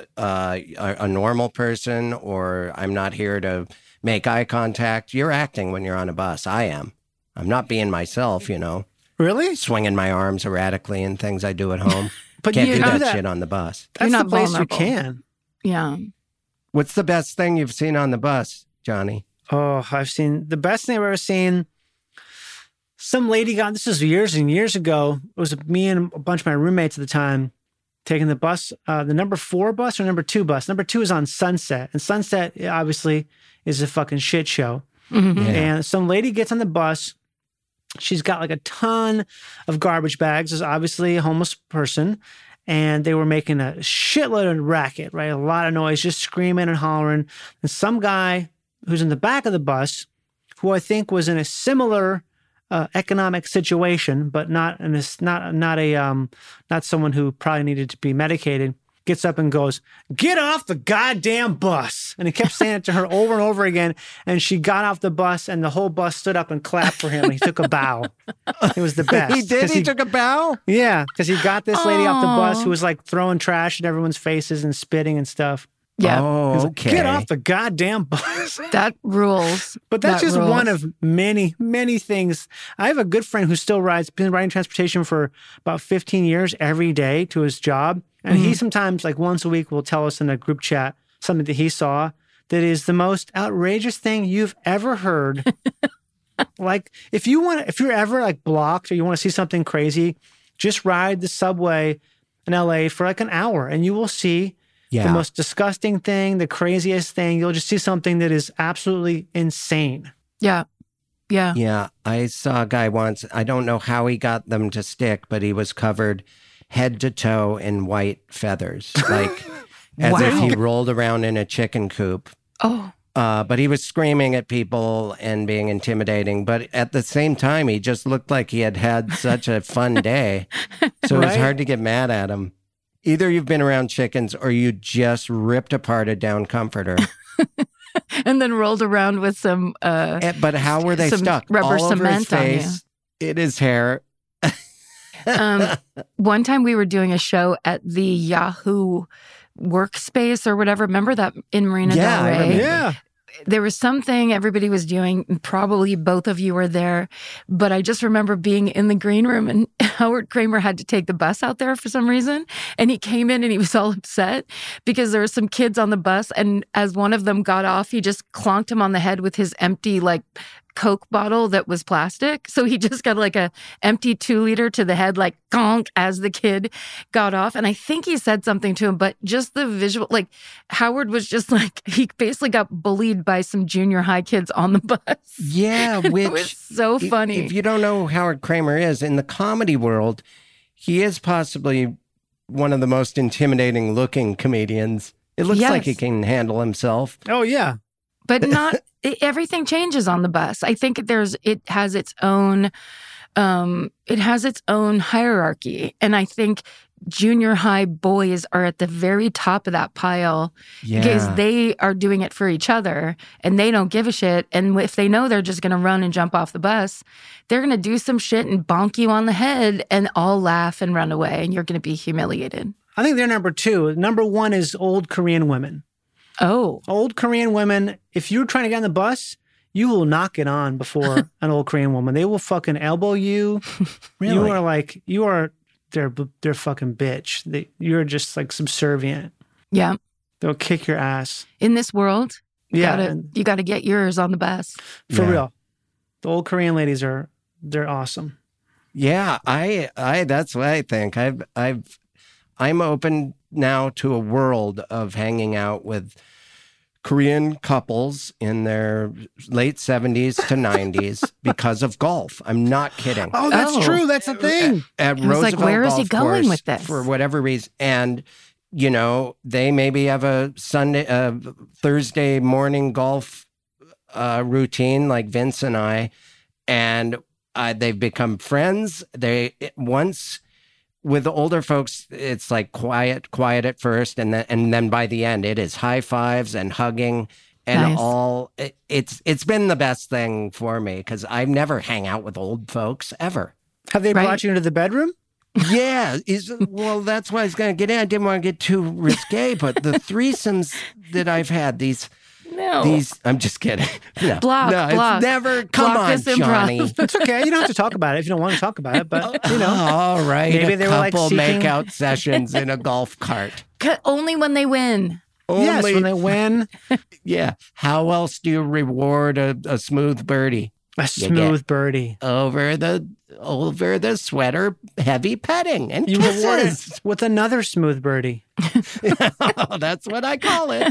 Speaker 1: a normal person, or I'm not here to make eye contact. You're acting when you're on a bus. I am. I'm not being myself,
Speaker 8: Really?
Speaker 1: swinging my arms erratically and things I do at home.
Speaker 8: But
Speaker 1: Can't
Speaker 8: you
Speaker 1: do
Speaker 8: do
Speaker 1: that
Speaker 8: that.
Speaker 1: shit on the bus.
Speaker 8: That's
Speaker 7: You're
Speaker 8: the
Speaker 7: not
Speaker 8: place
Speaker 7: vulnerable.
Speaker 8: you can.
Speaker 7: Yeah.
Speaker 1: What's the best thing you've seen on the bus, Johnny?
Speaker 8: Oh, I've seen the best thing I've ever seen. Some lady this was years and years ago. It was me and a bunch of my roommates at the time. taking the bus, the number 4 bus or number 2 bus. Number 2 is on Sunset. And Sunset, obviously, is a fucking shit show. Mm-hmm. Yeah. And some lady gets on the bus. She's got like a ton of garbage bags. There's obviously a homeless person. And they were making a shitload of racket, right? A lot of noise, just screaming and hollering. And some guy who's in the back of the bus, who I think was in a similar economic situation, but not someone who probably needed to be medicated, gets up and goes, "Get off the goddamn bus!" And he kept saying it to her over and over again. And she got off the bus, and the whole bus stood up and clapped for him. And he took a bow. It was the best.
Speaker 1: He did? He took a bow?
Speaker 8: Yeah, because he got this lady off the bus who was like throwing trash in everyone's faces and spitting and stuff.
Speaker 7: Yeah.
Speaker 1: Oh, okay.
Speaker 8: Get off the goddamn bus.
Speaker 7: That rules.
Speaker 8: But that's just one of many, many things. I have a good friend who still been riding transportation for about 15 years every day to his job. And he sometimes, like once a week, will tell us in a group chat something that he saw that is the most outrageous thing you've ever heard. Like, if you're ever like blocked or you want to see something crazy, just ride the subway in LA for like an hour and you will see the most disgusting thing, the craziest thing. You'll just see something that is absolutely insane.
Speaker 7: Yeah. Yeah.
Speaker 1: Yeah. I saw a guy once, I don't know how he got them to stick, but he was covered head to toe in white feathers, like as if he rolled around in a chicken coop.
Speaker 7: Oh.
Speaker 1: But he was screaming at people and being intimidating. But at the same time, he just looked like he had such a fun day. So it was hard to get mad at him. Either you've been around chickens or you just ripped apart a down comforter.
Speaker 7: And then rolled around with some...
Speaker 1: but how were they stuck?
Speaker 7: Rubber
Speaker 1: all
Speaker 7: cement
Speaker 1: over his face, in his hair.
Speaker 7: One time we were doing a show at the Yahoo workspace or whatever. Remember that in Marina Del Rey?
Speaker 8: Yeah.
Speaker 7: There was something everybody was doing. Probably both of you were there. But I just remember being in the green room and Howard Kramer had to take the bus out there for some reason. And he came in and he was all upset because there were some kids on the bus. And as one of them got off, he just clonked him on the head with his empty, like, Coke bottle that was plastic. So he just got like a empty 2-liter to the head, like gonk, as the kid got off. And I think he said something to him, but just the visual, like Howard was just like, he basically got bullied by some junior high kids on the bus.
Speaker 1: Yeah, which
Speaker 7: it was so funny.
Speaker 1: If you don't know who Howard Kramer is, in the comedy world, he is possibly one of the most intimidating looking comedians. It looks like he can handle himself.
Speaker 8: Oh, yeah.
Speaker 7: But not everything changes on the bus. I think it has its own hierarchy. And I think junior high boys are at the very top of that pile because they are doing it for each other and they don't give a shit. And if they know they're just going to run and jump off the bus, they're going to do some shit and bonk you on the head and all laugh and run away. And you're going to be humiliated.
Speaker 8: I think they're number 2. Number 1 is old Korean women.
Speaker 7: Oh.
Speaker 8: Old Korean women, if you're trying to get on the bus, you will not get on before an old Korean woman. They will fucking elbow you.
Speaker 1: Really?
Speaker 8: You are their fucking bitch. You're just like subservient.
Speaker 7: Yeah.
Speaker 8: They'll kick your ass.
Speaker 7: In this world, you
Speaker 8: you
Speaker 7: got to get yours on the bus.
Speaker 8: For real. The old Korean ladies they're awesome.
Speaker 1: Yeah, I that's what I think. I'm open now to a world of hanging out with Korean couples in their late 70s to 90s because of golf. I'm not kidding.
Speaker 8: Oh, that's true. That's the thing.
Speaker 1: At Roosevelt
Speaker 7: like, where is he
Speaker 1: Golf
Speaker 7: going
Speaker 1: Course,
Speaker 7: with this?
Speaker 1: For whatever reason. And, you know, they maybe have a Thursday morning golf routine like Vince and I, and they've become friends. With the older folks, it's like quiet at first, and then by the end, it is high fives and hugging and all. It's been the best thing for me because I never hang out with old folks ever.
Speaker 8: Have they brought you into the bedroom?
Speaker 1: Yeah, well, that's why I was going to get in. I didn't want to get too risque, but the threesomes that I've had, I'm just kidding. No,
Speaker 7: block.
Speaker 1: It's never. Come on, Johnny.
Speaker 8: It's okay. You don't have to talk about it if you don't want to talk about it. But you know,
Speaker 1: all right.
Speaker 8: Maybe they were like seeking
Speaker 1: makeout sessions in a golf cart.
Speaker 7: Only when they win.
Speaker 8: Yes, when they win.
Speaker 1: Yeah. How else do you reward a smooth birdie?
Speaker 8: A smooth birdie.
Speaker 1: Over the sweater, heavy petting and
Speaker 8: you reward
Speaker 1: kisses.
Speaker 8: it with another smooth birdie.
Speaker 1: That's what I call it.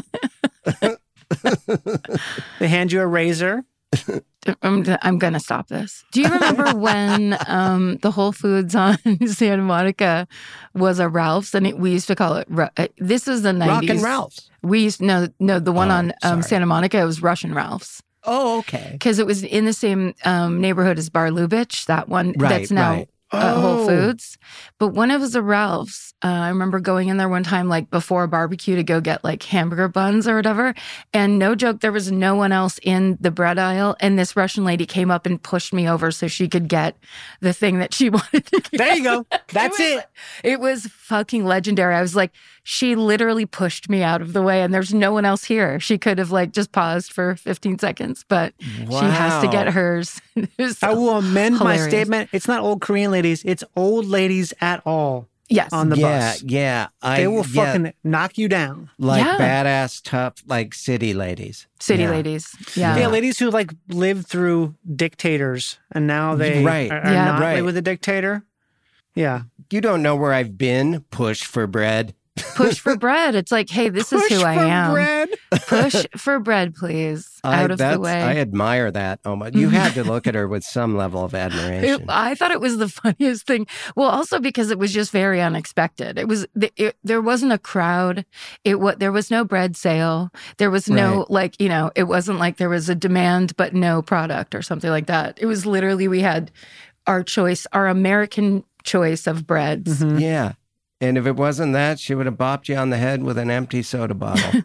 Speaker 8: They hand you a razor.
Speaker 7: I'm going to stop this. Do you remember when the Whole Foods on Santa Monica was a Ralph's, and we used to call it, this was the 90s.
Speaker 1: Rock and Ralph's.
Speaker 7: We used, no, the one on Santa Monica, it was Russian Ralph's.
Speaker 1: Oh, okay.
Speaker 7: Because it was in the same neighborhood as Bar Lubitsch, that one that's now Whole Foods. But when it was a Ralph's, I remember going in there one time, like before a barbecue, to go get like hamburger buns or whatever. And no joke, there was no one else in the bread aisle. And this Russian lady came up and pushed me over so she could get the thing that she wanted to get.
Speaker 8: There you go. That's it.
Speaker 7: It was fucking legendary. I was like, she literally pushed me out of the way, and there's no one else here. She could have like just paused for 15 seconds, but she has to get hers.
Speaker 8: I will amend my statement. It's not old Korean ladies. It's old ladies at all.
Speaker 7: Yes.
Speaker 8: On the bus.
Speaker 1: Yeah.
Speaker 8: They will fucking knock you down.
Speaker 1: Like badass, tough, like city ladies.
Speaker 7: City ladies. Yeah.
Speaker 8: Yeah, ladies who like lived through dictators and now they are not live with a dictator. Yeah.
Speaker 1: You don't know where I've been. Push for bread.
Speaker 7: Push for bread. It's like, hey, this is who I am.
Speaker 8: Bread.
Speaker 7: Push for bread, please. Out of the way.
Speaker 1: I admire that. Oh my! You had to look at her with some level of admiration.
Speaker 7: I thought it was the funniest thing. Well, also because it was just very unexpected. It was there wasn't a crowd. There was no bread sale. There was no it wasn't like there was a demand but no product or something like that. It was literally we had our choice, our American choice of breads.
Speaker 1: Mm-hmm. Yeah. And if it wasn't that, she would have bopped you on the head with an empty soda bottle.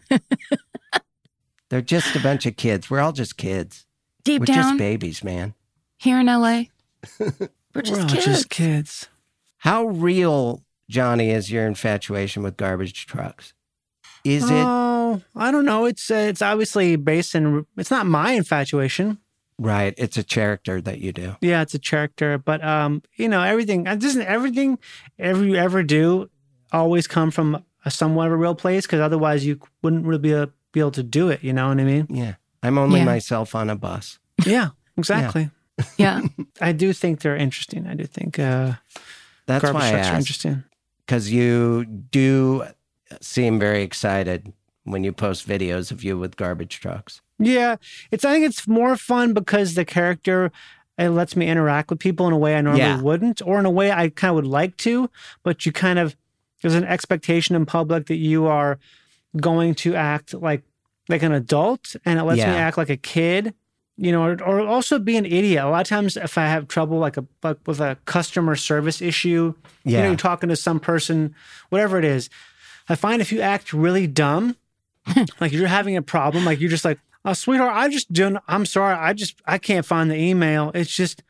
Speaker 1: They're just a bunch of kids. We're all just kids.
Speaker 7: We're
Speaker 1: just babies, man.
Speaker 7: Here in LA, we're just
Speaker 8: kids.
Speaker 1: How real, Johnny, is your infatuation with garbage trucks? Is it?
Speaker 8: Oh, I don't know. It's obviously based in. It's not my infatuation.
Speaker 1: Right. It's a character that you do.
Speaker 8: Yeah, it's a character. But, everything, doesn't everything you ever do always come from somewhat of a real place? Because otherwise you wouldn't really be able to do it. You know what I mean?
Speaker 1: Yeah. I'm only myself on a bus.
Speaker 8: Yeah, exactly.
Speaker 7: Yeah.
Speaker 8: I do think they're interesting. I do think
Speaker 1: that's
Speaker 8: garbage
Speaker 1: why I
Speaker 8: trucks
Speaker 1: asked,
Speaker 8: are interesting.
Speaker 1: Because you do seem very excited when you post videos of you with garbage trucks.
Speaker 8: Yeah, I think it's more fun because the character, it lets me interact with people in a way I normally wouldn't, or in a way I kind of would like to, but there's an expectation in public that you are going to act like an adult, and it lets me act like a kid, or also be an idiot. A lot of times if I have trouble like with a customer service issue, you're talking to some person, whatever it is, I find if you act really dumb, like you're having a problem, like you're just like, oh, sweetheart, I'm sorry. I can't find the email. It's just,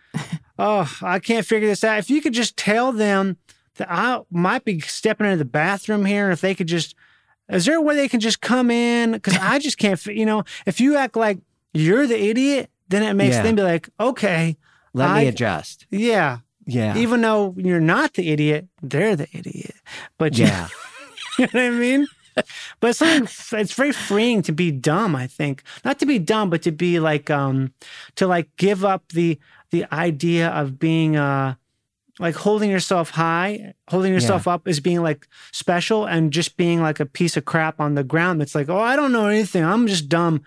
Speaker 8: I can't figure this out. If you could just tell them that I might be stepping into the bathroom here, and if they could just, is there a way they can just come in? Because I just can't, if you act like you're the idiot, then it makes them be like, okay.
Speaker 1: Let me adjust.
Speaker 8: Yeah. Yeah. Even though you're not the idiot, they're the idiot. But you know what I mean? But it's very freeing to be dumb, I think. Not to be dumb, but to be like, to like give up the idea of being, like holding yourself high, holding yourself up as being like special, and just being like a piece of crap on the ground. It's like, oh, I don't know anything. I'm just dumb.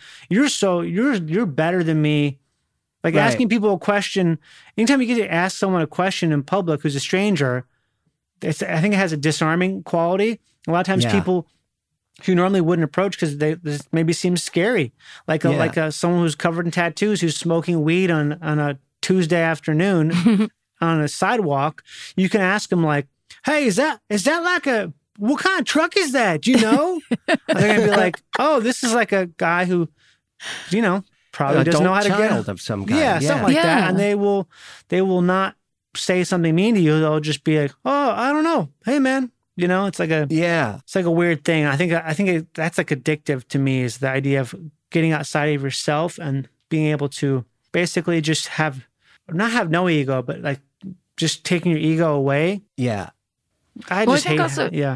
Speaker 8: You're better than me. Like asking people a question. Anytime you get to ask someone a question in public who's a stranger, I think it has a disarming quality. A lot of times people who normally wouldn't approach because this maybe seems scary, like someone who's covered in tattoos who's smoking weed on a Tuesday afternoon on a sidewalk. You can ask them like, "Hey, is that like what kind of truck is that? Do you know?" And they're gonna be like, "Oh, this is like a guy who, probably doesn't know how to get
Speaker 1: of some kind."
Speaker 8: Yeah, something like that. And they will not say something mean to you. They'll just be like, "Oh, I don't know. Hey, man." It's like it's like a weird thing. I think that's like addictive to me, is the idea of getting outside of yourself and being able to basically just not have no ego, but like just taking your ego away.
Speaker 1: Yeah.
Speaker 8: I just hate it. Yeah.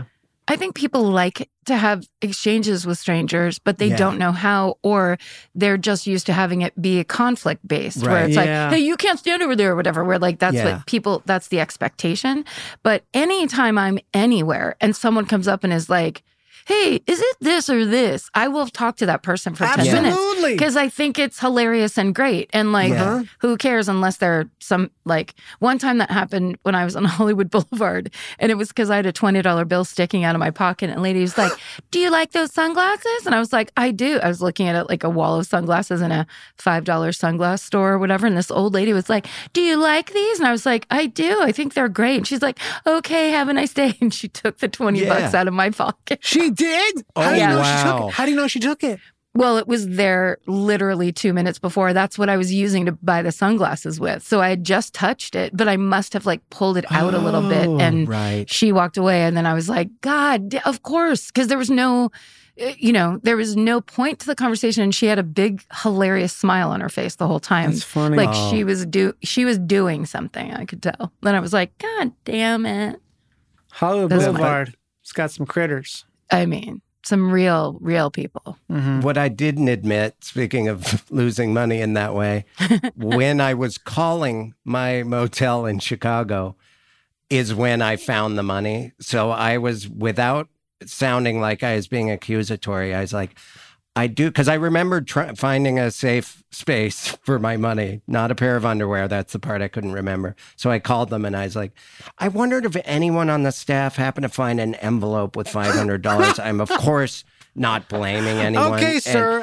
Speaker 7: I think people like to have exchanges with strangers, but they don't know how, or they're just used to having it be a conflict based, where it's like, hey, you can't stand over there or whatever, where like that's what people, that's the expectation. But anytime I'm anywhere and someone comes up and is like, hey, is it this or this? I will talk to that person for 10 minutes. Because I think it's hilarious and great. And like, who cares unless they're some, like, one time that happened when I was on Hollywood Boulevard. And it was because I had a $20 bill sticking out of my pocket. And a lady was like, do you like those sunglasses? And I was like, I do. I was looking at it like a wall of sunglasses in a $5 sunglass store or whatever. And this old lady was like, do you like these? And I was like, I do. I think they're great. And she's like, okay, have a nice day. And she took the 20 bucks out of my pocket.
Speaker 8: She did?
Speaker 7: How do you know she took it?
Speaker 8: How do you know she took it?
Speaker 7: Well, it was there literally 2 minutes before. That's what I was using to buy the sunglasses with. So I had just touched it, but I must have like pulled it out a little bit. And she walked away. And then I was like, God, of course. Because there was no, there was no point to the conversation. And she had a big, hilarious smile on her face the whole time.
Speaker 8: That's funny.
Speaker 7: Like she was doing something, I could tell. Then I was like, God damn it.
Speaker 8: Hollywood Boulevard. It's got some critters.
Speaker 7: I mean, some real people.
Speaker 1: Mm-hmm. What I didn't admit, speaking of losing money in that way, when I was calling my motel in Chicago is when I found the money. So I was, without sounding like I was being accusatory, I was like, I do, because I remembered finding a safe space for my money, not a pair of underwear. That's the part I couldn't remember. So I called them and I was like, I wondered if anyone on the staff happened to find an envelope with $500. I'm, of course, not blaming anyone.
Speaker 8: Okay, sir.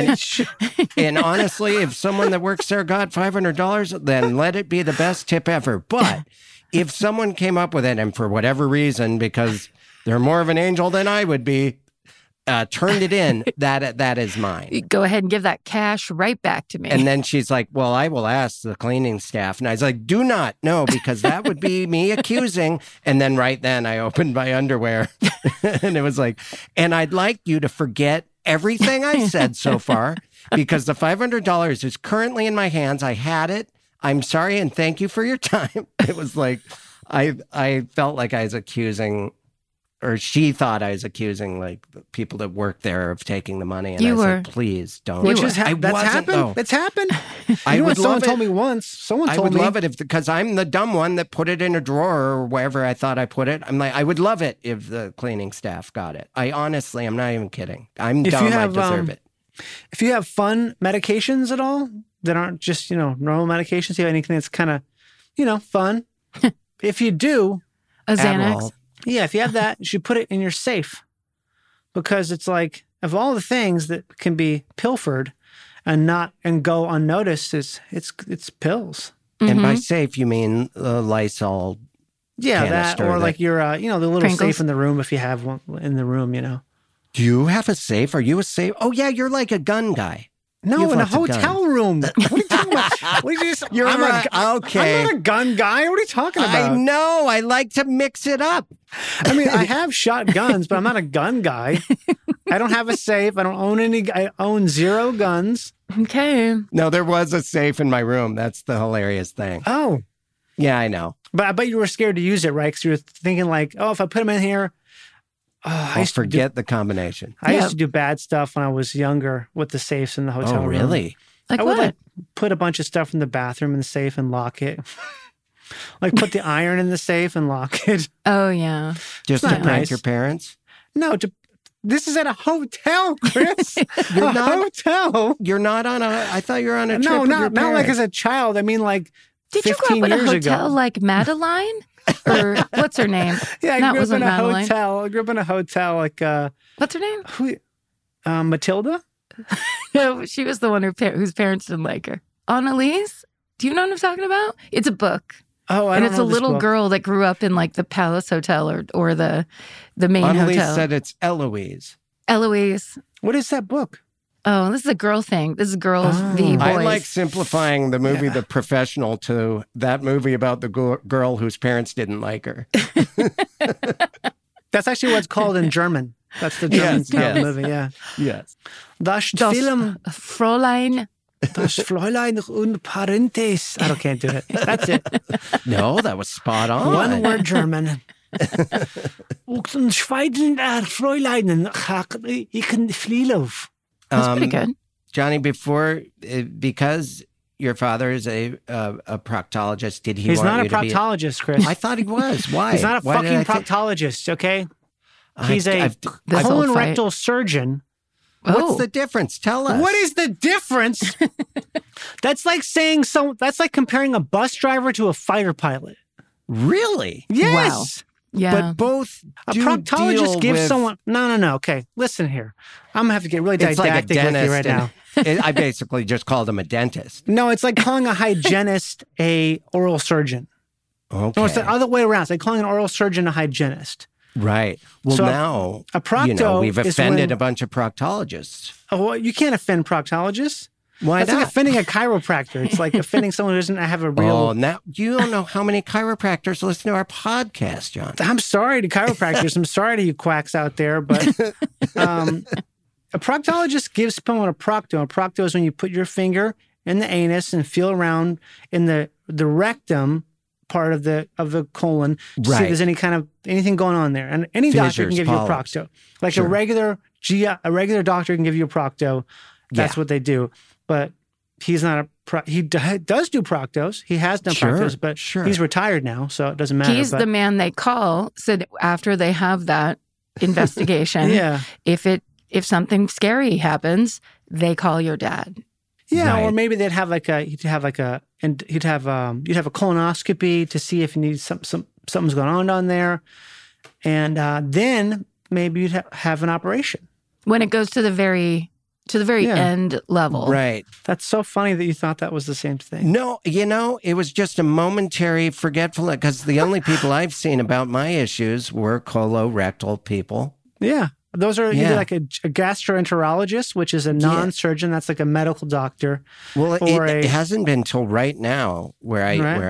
Speaker 1: And honestly, if someone that works there got $500, then let it be the best tip ever. But if someone came up with it and for whatever reason, because they're more of an angel than I would be, turned it in, that is mine.
Speaker 7: You go ahead and give that cash right back to me.
Speaker 1: And then she's like, well, I will ask the cleaning staff. And I was like, do not, no, because that would be me accusing. And then right then I opened my underwear and it was like, and I'd like you to forget everything I said so far because the $500 is currently in my hands. I had it. I'm sorry and thank you for your time. It was like, I felt like I was accusing, or she thought I was accusing like the people that work there of taking the money, and I was like, "Please don't."
Speaker 8: That's happened. It's happened. Someone told me once. Someone told me.
Speaker 1: I would love it because I'm the dumb one that put it in a drawer or wherever I thought I put it. I'm like, I would love it if the cleaning staff got it. I'm not even kidding. I'm dumb. I deserve it.
Speaker 8: If you have fun medications at all that aren't just normal medications, you have anything that's kind of fun. If you do,
Speaker 7: a Xanax.
Speaker 1: Adderall.
Speaker 8: Yeah, if you have that, you should put it in your safe because it's like of all the things that can be pilfered and go unnoticed, it's pills.
Speaker 1: And by safe, you mean Lysol?
Speaker 8: Yeah, that or like your the little Pringles. Safe in the room if you have one in the room.
Speaker 1: Do you have a safe? Are you a safe? Oh yeah, you're like a gun guy.
Speaker 8: No, in a hotel room. What are you talking about?
Speaker 1: Okay.
Speaker 8: I'm not a gun guy. What are you talking about?
Speaker 1: I know. I like to mix it up.
Speaker 8: I mean, I have shot guns, but I'm not a gun guy. I don't have a safe. I don't own any. I own 0 guns.
Speaker 7: Okay.
Speaker 1: No, there was a safe in my room. That's the hilarious thing.
Speaker 8: Oh.
Speaker 1: Yeah, I know.
Speaker 8: But I bet you were scared to use it, right? Because you were thinking like, oh, if I put them in here,
Speaker 1: I forget the combination.
Speaker 8: I used to do bad stuff when I was younger with the safes in the hotel room.
Speaker 1: Oh, really?
Speaker 7: Like
Speaker 8: I
Speaker 7: what?
Speaker 8: would put a bunch of stuff in the bathroom in the safe and lock it. Like put the iron in the safe and lock it.
Speaker 7: Oh, yeah.
Speaker 1: Just to prank your parents?
Speaker 8: No, this is at a hotel, Chris.
Speaker 1: You're not
Speaker 8: hotel.
Speaker 1: You're not on I thought you were on a trip with your
Speaker 8: not like as a child. I mean like
Speaker 7: Did you grow up in a hotel like Madeline? Or what's her name?
Speaker 8: Yeah, I grew up in a hotel. I grew up in a hotel like
Speaker 7: what's her name?
Speaker 8: Matilda?
Speaker 7: No, she was the one whose parents didn't like her. Annalise? Do you know what I'm talking about? It's a book.
Speaker 8: Oh, I
Speaker 7: and
Speaker 8: don't
Speaker 7: it's
Speaker 8: know
Speaker 7: a little
Speaker 8: book.
Speaker 7: Girl that grew up in like the Palace Hotel or the main
Speaker 1: Annalise
Speaker 7: hotel.
Speaker 1: said it's Eloise.
Speaker 7: Eloise.
Speaker 8: What is that book?
Speaker 7: Oh, this is a girl thing. This is girls v. boys.
Speaker 1: I like simplifying the movie The Professional to that movie about the girl whose parents didn't like her.
Speaker 8: That's actually what it's called in German. That's the German style movie, yeah.
Speaker 1: Yes.
Speaker 8: Das Film.
Speaker 7: Fräulein.
Speaker 8: Das Fräulein und Parentes. I can't do it. That's it.
Speaker 1: No, that was spot on.
Speaker 8: One word German.
Speaker 7: That's pretty good.
Speaker 1: Johnny, before, because your father is a proctologist, did he
Speaker 8: He's
Speaker 1: want
Speaker 8: not
Speaker 1: you
Speaker 8: a
Speaker 1: to be...
Speaker 8: proctologist, Chris.
Speaker 1: I thought he was. Why?
Speaker 8: He's not a
Speaker 1: Why did I
Speaker 8: fucking
Speaker 1: think-
Speaker 8: proctologist, okay? He's a
Speaker 7: This
Speaker 8: colon
Speaker 7: old fight.
Speaker 8: rectal surgeon.
Speaker 1: What's the difference? Tell us.
Speaker 8: What is the difference? That's like saying that's like comparing a bus driver to a fighter pilot.
Speaker 1: Really?
Speaker 8: Yes.
Speaker 7: Yeah.
Speaker 1: But both
Speaker 8: A
Speaker 1: do
Speaker 8: proctologist
Speaker 1: deal
Speaker 8: gives
Speaker 1: with-
Speaker 8: someone No. Okay, listen here. I'm gonna have to get really
Speaker 1: It's like a
Speaker 8: didactic with you right
Speaker 1: dentist.
Speaker 8: now.
Speaker 1: I basically just called him a dentist.
Speaker 8: No, it's like calling a hygienist a oral surgeon.
Speaker 1: Okay.
Speaker 8: No, it's the other way around. It's like calling an oral surgeon a hygienist.
Speaker 1: Right. Well,
Speaker 8: So
Speaker 1: now,
Speaker 8: a procto
Speaker 1: we've
Speaker 8: is
Speaker 1: offended
Speaker 8: when-
Speaker 1: a bunch of proctologists.
Speaker 8: Oh, well, you can't offend proctologists.
Speaker 1: Why
Speaker 8: That's
Speaker 1: not?
Speaker 8: like offending a chiropractor. It's like offending someone who doesn't have a real.
Speaker 1: Oh, now you don't know how many chiropractors listen to our podcast, John.
Speaker 8: I'm sorry to chiropractors. I'm sorry to you quacks out there, but a proctologist gives someone a procto. A procto is when you put your finger in the anus and feel around in the rectum part of the colon to see if
Speaker 1: Right.
Speaker 8: there's any kind of anything going on there. And any doctor can
Speaker 1: Fissures,
Speaker 8: give you a
Speaker 1: polyps.
Speaker 8: procto. Like
Speaker 1: Sure.
Speaker 8: a regular doctor can give you a procto. That's
Speaker 1: Yeah.
Speaker 8: what they do. But he's not he does do proctos. He has done
Speaker 1: Sure,
Speaker 8: proctos, but
Speaker 1: sure.
Speaker 8: he's retired now, so it doesn't matter.
Speaker 7: He's
Speaker 8: but,
Speaker 7: the man they call. So that after they have that investigation,
Speaker 8: Yeah.
Speaker 7: if something scary happens, they call your dad.
Speaker 8: Yeah, or
Speaker 1: Right.
Speaker 8: maybe you'd have a colonoscopy to see if you need something's going on there, and then maybe you'd have an operation.
Speaker 7: When it goes to the very
Speaker 8: Yeah.
Speaker 7: end level.
Speaker 1: Right.
Speaker 8: That's so funny that you thought that was the same thing.
Speaker 1: No, it was just a momentary forgetfulness because the only people I've seen about my issues were colorectal people.
Speaker 8: Yeah, those are either
Speaker 1: Yeah.
Speaker 8: like a gastroenterologist, which is a non-surgeon. That's like a medical doctor.
Speaker 1: Well,
Speaker 8: Or
Speaker 1: it
Speaker 8: a-
Speaker 1: hasn't been till right now where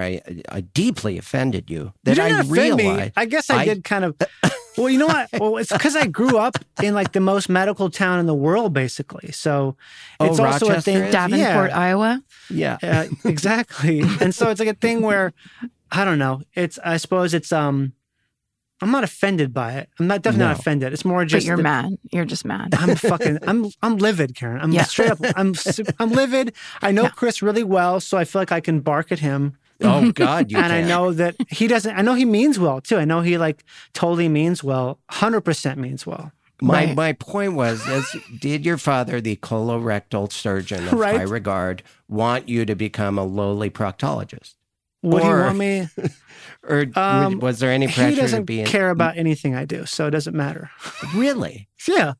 Speaker 1: I deeply offended you that
Speaker 8: You didn't
Speaker 1: I
Speaker 8: offend me.
Speaker 1: realized.
Speaker 8: I guess I did kind of. Well, you know what? Well, it's because I grew up in like the most medical town in the world, basically. So it's also a
Speaker 1: Rochester
Speaker 8: thing.
Speaker 1: is?
Speaker 7: Davenport, Iowa.
Speaker 1: Yeah.
Speaker 8: Exactly. And so it's like a thing where I don't know. I suppose it's I'm not offended by it. I'm definitely not offended. It's more just
Speaker 7: But you're mad. You're just mad.
Speaker 8: I'm livid, Karen. I'm
Speaker 7: Yeah.
Speaker 8: straight up. I'm livid. I know Chris really well, so I feel like I can bark at him.
Speaker 1: Oh God, you
Speaker 8: And I
Speaker 1: can't.
Speaker 8: know that he doesn't. I know he means well too. I know he like totally means well. 100% means well.
Speaker 1: My point was, did your father, the colorectal surgeon of
Speaker 8: Right.
Speaker 1: high regard, want you to become a lowly proctologist?
Speaker 8: Would he
Speaker 1: Or-
Speaker 8: want me?
Speaker 1: Or was there any pressure
Speaker 8: He
Speaker 1: to
Speaker 8: doesn't
Speaker 1: be in?
Speaker 8: care about anything I do, so it doesn't matter.
Speaker 1: Really?
Speaker 8: Yeah.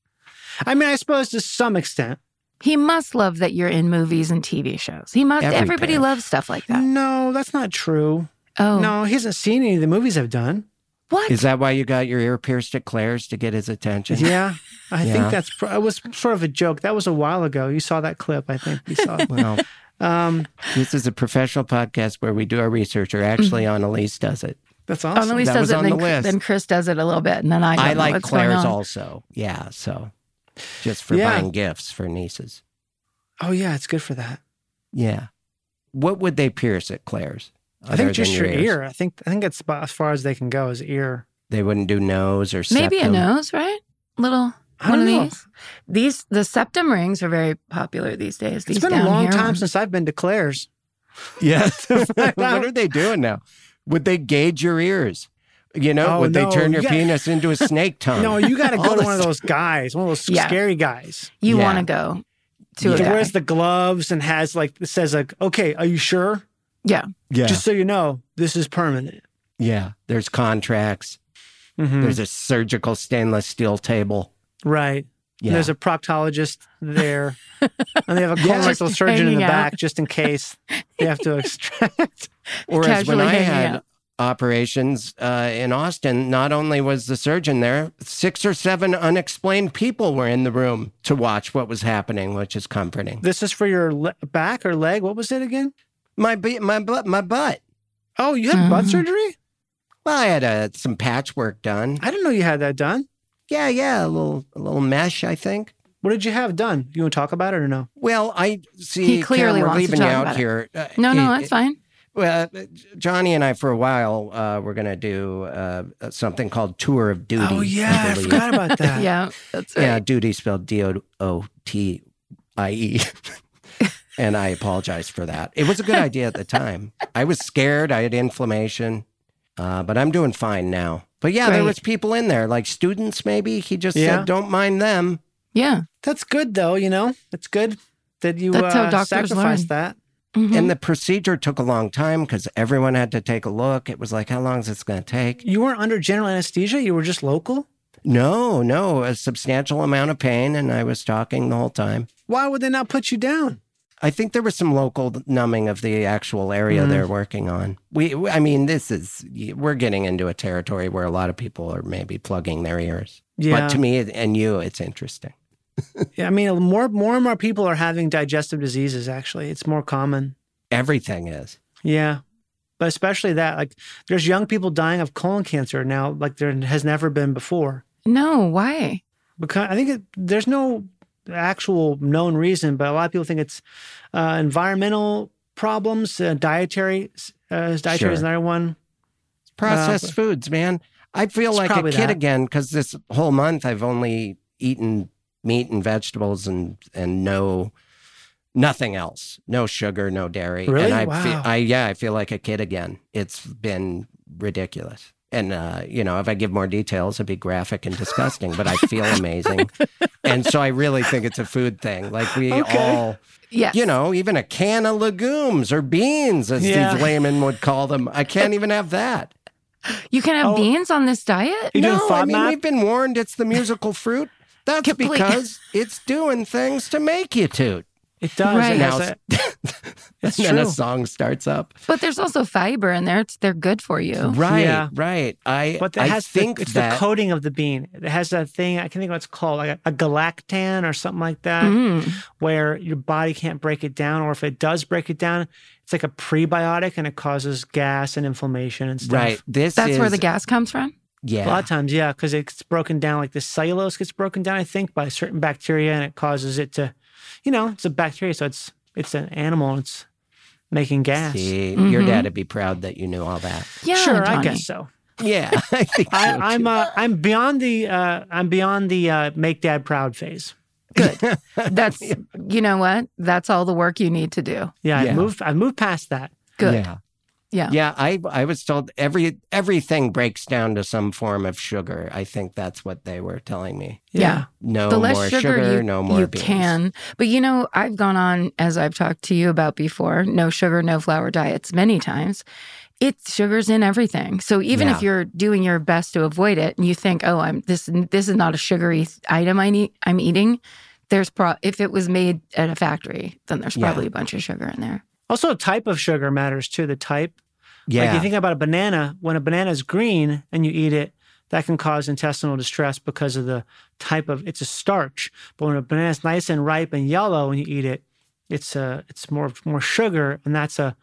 Speaker 8: I mean, I suppose to some extent.
Speaker 7: He must love that you're in movies and TV shows. He must.
Speaker 1: Every
Speaker 7: Everybody
Speaker 1: parent.
Speaker 7: loves stuff like that.
Speaker 8: No, that's not true.
Speaker 7: Oh
Speaker 8: No, he hasn't seen any of the movies I've done.
Speaker 7: what?
Speaker 1: Is that why you got your ear pierced at Claire's to get his attention?
Speaker 8: Yeah, I
Speaker 1: Yeah.
Speaker 8: think it was sort of a joke. That was a while ago. You saw that clip, I think. You saw it.
Speaker 1: Well, this is a professional podcast where we do our research, or actually Annalise does it.
Speaker 8: That's awesome.
Speaker 7: Annalise
Speaker 1: That
Speaker 7: does
Speaker 1: was
Speaker 7: it,
Speaker 1: on
Speaker 7: and
Speaker 1: the
Speaker 7: then,
Speaker 1: list.
Speaker 7: then Chris does it a little bit, and then I don't
Speaker 1: I
Speaker 7: know
Speaker 1: like
Speaker 7: what's going
Speaker 1: Claire's
Speaker 7: on.
Speaker 1: also. Yeah, so just for
Speaker 8: Yeah.
Speaker 1: buying gifts for nieces.
Speaker 8: Oh, yeah, it's good for that.
Speaker 1: Yeah. What would they pierce at Claire's?
Speaker 8: I think
Speaker 1: other
Speaker 8: just
Speaker 1: than
Speaker 8: your
Speaker 1: ears?
Speaker 8: ear. I think it's about as far as they can go is ear.
Speaker 1: They wouldn't do nose or
Speaker 7: Maybe a
Speaker 1: septum?
Speaker 7: nose, right? Little
Speaker 8: I
Speaker 7: one
Speaker 8: don't
Speaker 7: of
Speaker 8: know.
Speaker 7: the septum rings are very popular these days.
Speaker 8: It's been a long time since I've been to Claire's.
Speaker 1: Yeah. What are they doing now? Would they gauge your ears? You know,
Speaker 8: Oh,
Speaker 1: would they
Speaker 8: no,
Speaker 1: turn your
Speaker 8: you got-
Speaker 1: penis into a snake tongue?
Speaker 8: No, you got to
Speaker 1: All
Speaker 8: go to
Speaker 1: this-
Speaker 8: one of those guys, one of those
Speaker 7: Yeah.
Speaker 8: scary guys.
Speaker 7: You
Speaker 1: Yeah.
Speaker 7: want to go to a
Speaker 8: That
Speaker 7: guy.
Speaker 8: wears the gloves and has like, it says like, okay, are you sure?
Speaker 7: Yeah.
Speaker 1: Yeah.
Speaker 8: Just so you know, this is permanent.
Speaker 1: Yeah. There's contracts.
Speaker 8: Mhm.
Speaker 1: There's a surgical stainless steel table.
Speaker 8: Right.
Speaker 1: Yeah.
Speaker 8: And there's a proctologist there. And they have a
Speaker 1: Yeah.
Speaker 8: colorectal
Speaker 7: Just
Speaker 8: surgeon in the
Speaker 7: hanging out.
Speaker 8: back just in case they have to extract.
Speaker 1: Whereas when
Speaker 7: Casually
Speaker 1: I
Speaker 7: hanging
Speaker 1: had
Speaker 7: out.
Speaker 1: operations in Austin, not only was the surgeon there, 6 or 7 unexplained people were in the room to watch what was happening, which is comforting.
Speaker 8: This is for your back or leg. What was it again?
Speaker 1: My butt.
Speaker 8: Oh, you had butt surgery?
Speaker 1: Well, I had some patchwork done.
Speaker 8: I didn't know you had that done.
Speaker 1: Yeah, a little mesh, I think.
Speaker 8: What did you have done? You want to talk about it or no?
Speaker 1: Well, I see.
Speaker 7: He clearly
Speaker 1: Karen, we're
Speaker 7: wants to
Speaker 1: leaving
Speaker 7: talk
Speaker 1: you out
Speaker 7: about it.
Speaker 1: here.
Speaker 7: No, that's fine.
Speaker 1: Well, Johnny and I, for a while, we're going to do something called Tour of Duty.
Speaker 8: Oh, yeah. I forgot about that.
Speaker 7: Yeah, that's right.
Speaker 1: Yeah, duty spelled Dootie. And I apologize for that. It was a good idea at the time. I was scared. I had inflammation, but I'm doing fine now. But yeah, there was people in there, like students maybe. He just said, don't mind them.
Speaker 7: Yeah.
Speaker 8: That's good, though, It's good that you
Speaker 7: That's how doctors
Speaker 8: sacrificed
Speaker 7: learn.
Speaker 8: that.
Speaker 7: Mm-hmm.
Speaker 1: And the procedure took a long time because everyone had to take a look. It was like, how long is this going to take?
Speaker 8: You weren't under general anesthesia? You were just local?
Speaker 1: No, a substantial amount of pain, and I was talking the whole time.
Speaker 8: Why would they not put you down?
Speaker 1: I think there was some local numbing of the actual area they're working on. We're getting into a territory where a lot of people are maybe plugging their ears.
Speaker 8: Yeah.
Speaker 1: But to me and you, it's interesting.
Speaker 8: Yeah, I mean, more and more people are having digestive diseases, actually. It's more common.
Speaker 1: Everything is.
Speaker 8: Yeah. But especially that, like, there's young people dying of colon cancer now, like there has never been before.
Speaker 7: No, why?
Speaker 8: Because I think there's no actual known reason, but a lot of people think it's environmental problems, dietary is another one.
Speaker 1: Processed foods, man. I feel like a kid again because this whole month I've only eaten meat and vegetables and nothing else. No sugar, no dairy.
Speaker 8: Really?
Speaker 1: And
Speaker 8: Wow.
Speaker 1: I feel like a kid again. It's been ridiculous. And, if I give more details, it'd be graphic and disgusting, but I feel amazing. And so I really think it's a food thing. Like we all, even a can of legumes or beans, as these laymen would call them. I can't even have that.
Speaker 7: You can have beans on this diet?
Speaker 1: We've been warned it's the musical fruit. That's because it's doing things to make you toot.
Speaker 8: It does.
Speaker 7: Right.
Speaker 8: It's
Speaker 1: and
Speaker 8: true.
Speaker 1: then a song starts up.
Speaker 7: But there's also fiber in there. They're good for you.
Speaker 1: Right,
Speaker 8: Yeah.
Speaker 1: right.
Speaker 8: But it's the coating of the bean. It has a thing, I can think of what it's called, like a galactan or something like that, where your body can't break it down. Or if it does break it down, it's like a prebiotic and it causes gas and inflammation and stuff.
Speaker 1: Right.
Speaker 7: That's where the gas comes from?
Speaker 1: Yeah.
Speaker 8: A lot of times, yeah, because it's broken down, like the cellulose gets broken down, I think, by certain bacteria, and it causes it to, it's a bacteria, so it's an animal, and it's making gas.
Speaker 1: See, your dad would be proud that you knew all that.
Speaker 7: Yeah,
Speaker 8: sure,
Speaker 7: Johnny.
Speaker 8: I guess so.
Speaker 1: Yeah, I think so
Speaker 8: I'm beyond the make dad proud phase.
Speaker 7: Good. That's you know what? That's all the work you need to do.
Speaker 8: Yeah, I've moved past that.
Speaker 7: Good.
Speaker 1: Yeah.
Speaker 7: Yeah.
Speaker 1: Yeah, I was told everything breaks down to some form of sugar. I think that's what they were telling me.
Speaker 7: Yeah.
Speaker 1: No
Speaker 7: The less
Speaker 1: more
Speaker 7: sugar,
Speaker 1: no more
Speaker 7: you
Speaker 1: beans.
Speaker 7: can. But I've gone on, as I've talked to you about before, no sugar, no flour diets many times. Sugar's in everything. So even if you're doing your best to avoid it and you think, this is not a sugary item I'm eating, if it was made at a factory, then there's probably a bunch of sugar in there.
Speaker 8: Also, type of sugar matters too, the type.
Speaker 1: Yeah.
Speaker 8: Like you think about a banana, when a banana is green and you eat it, that can cause intestinal distress because of the type of, it's a starch. But when a banana is nice and ripe and yellow and you eat it, it's more sugar, and that's not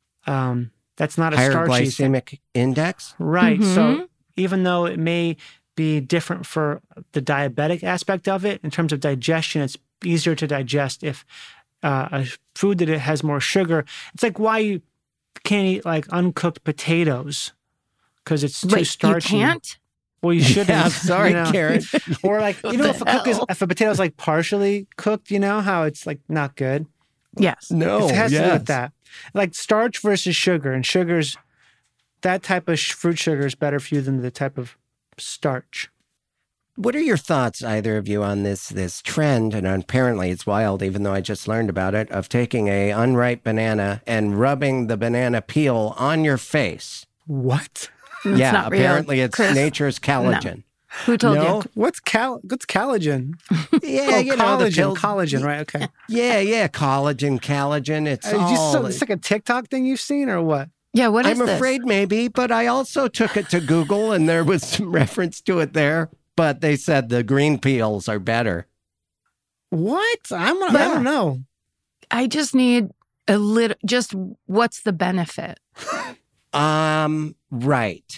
Speaker 8: a
Speaker 1: higher
Speaker 8: starchy
Speaker 1: glycemic index.
Speaker 8: Right. So even though it may be different for the diabetic aspect of it, in terms of digestion, it's easier to digest if a food that it has more sugar. It's like why you can't eat like uncooked potatoes because it's too starchy.
Speaker 7: You can't?
Speaker 8: Well, you shouldn't.
Speaker 1: Yeah, sorry, Karen.
Speaker 8: Or like, if a potato's like partially cooked, how it's like not good.
Speaker 7: Yes.
Speaker 1: No,
Speaker 8: it has to do with that. Like starch versus sugar, and that type of fruit sugar is better for you than the type of starch.
Speaker 1: What are your thoughts, either of you, on this trend, and apparently it's wild, even though I just learned about it, of taking a unripe banana and rubbing the banana peel on your face?
Speaker 8: What?
Speaker 1: Yeah,
Speaker 7: not real,
Speaker 1: apparently it's
Speaker 7: Chris.
Speaker 1: nature's collagen.
Speaker 7: No. Who told you?
Speaker 8: What's collagen?
Speaker 1: Yeah,
Speaker 8: collagen, right? Okay.
Speaker 1: Yeah, collagen. It's
Speaker 8: it's like a TikTok thing you've seen, or what?
Speaker 7: Yeah, what is
Speaker 1: I'm
Speaker 7: this?
Speaker 1: afraid maybe, but I also took it to Google, and there was some reference to it there. But they said the green peels are better.
Speaker 8: What? I don't know.
Speaker 7: I just need a little. Just what's the benefit?
Speaker 1: Right.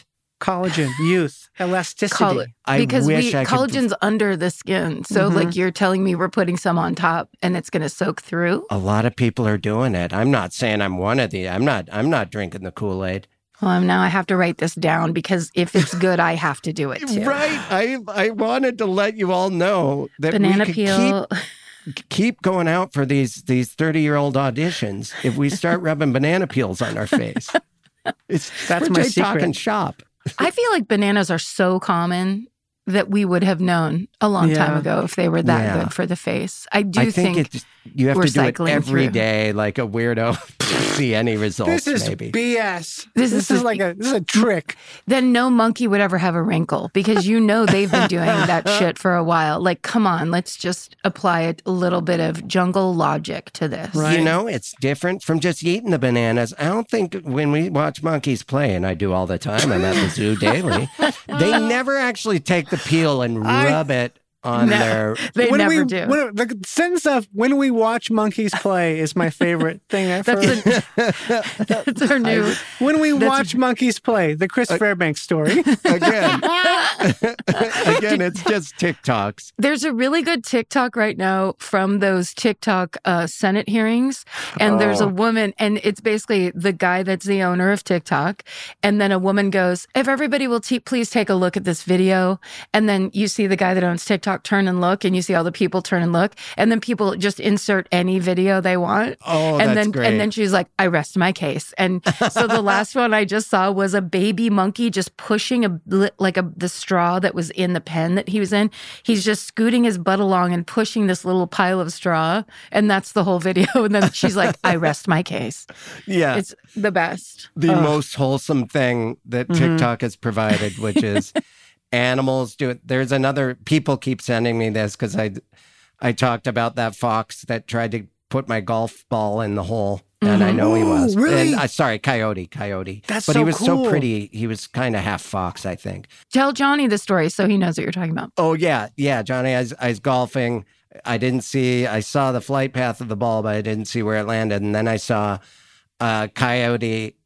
Speaker 8: Collagen, youth, elasticity.
Speaker 7: Because collagen's under the skin. So like you're telling me we're putting some on top and it's going to soak through.
Speaker 1: A lot of people are doing it. I'm not saying I'm one of the. I'm not drinking the Kool-Aid.
Speaker 7: Well, now I have to write this down because if it's good, I have to do it too.
Speaker 1: Right. I wanted to let you all know that
Speaker 7: banana
Speaker 1: we could
Speaker 7: peel.
Speaker 1: keep going out for these 30-year-old auditions if we start rubbing banana peels on our face.
Speaker 8: That's my secret.
Speaker 1: Talking shop.
Speaker 7: I feel like bananas are so common that we would have known a long time ago if they were that good for the face. I think
Speaker 1: you have to do it every
Speaker 7: through.
Speaker 1: day like a weirdo to see any results.
Speaker 8: This is
Speaker 1: maybe.
Speaker 8: BS. This is a trick.
Speaker 7: Then no monkey would ever have a wrinkle because they've been doing that shit for a while. Like, come on, let's just apply a little bit of jungle logic to this.
Speaker 1: Right. It's different from just eating the bananas. I don't think when we watch monkeys play, and I do all the time, I'm at the zoo daily, they never actually take the peel and rub it on their...
Speaker 7: They never do.
Speaker 8: The sentence of "when we watch monkeys play" is my favorite thing I've heard.
Speaker 7: That's our new...
Speaker 8: When we watch monkeys play, the Chris Fairbanks story.
Speaker 1: Again, it's just TikToks.
Speaker 7: There's a really good TikTok right now from those TikTok Senate hearings. And there's a woman, and it's basically the guy that's the owner of TikTok. And then a woman goes, if everybody will please take a look at this video. And then you see the guy that owns TikTok turn and look, and you see all the people turn and look. And then people just insert any video they want.
Speaker 1: Oh,
Speaker 7: and
Speaker 1: that's
Speaker 7: then,
Speaker 1: great.
Speaker 7: And then she's like, I rest my case. And so the last one I just saw was a baby monkey just pushing the straw that was in the pen that he was in. He's just scooting his butt along and pushing this little pile of straw. And that's the whole video. And then she's like, I rest my case.
Speaker 1: Yeah.
Speaker 7: It's the best.
Speaker 1: The most wholesome thing that TikTok has provided, which is animals do it. There's another, people keep sending me this because I talked about that fox that tried to put my golf ball in the hole. And I know he was.
Speaker 8: Really?
Speaker 1: And, sorry, coyote.
Speaker 8: But
Speaker 1: he was
Speaker 8: cool.
Speaker 1: so pretty. He was kind of half fox, I think.
Speaker 7: Tell Johnny the story so he knows what you're talking about.
Speaker 1: Oh, yeah. Yeah, Johnny, I was golfing. I saw the flight path of the ball, but I didn't see where it landed. And then I saw a coyote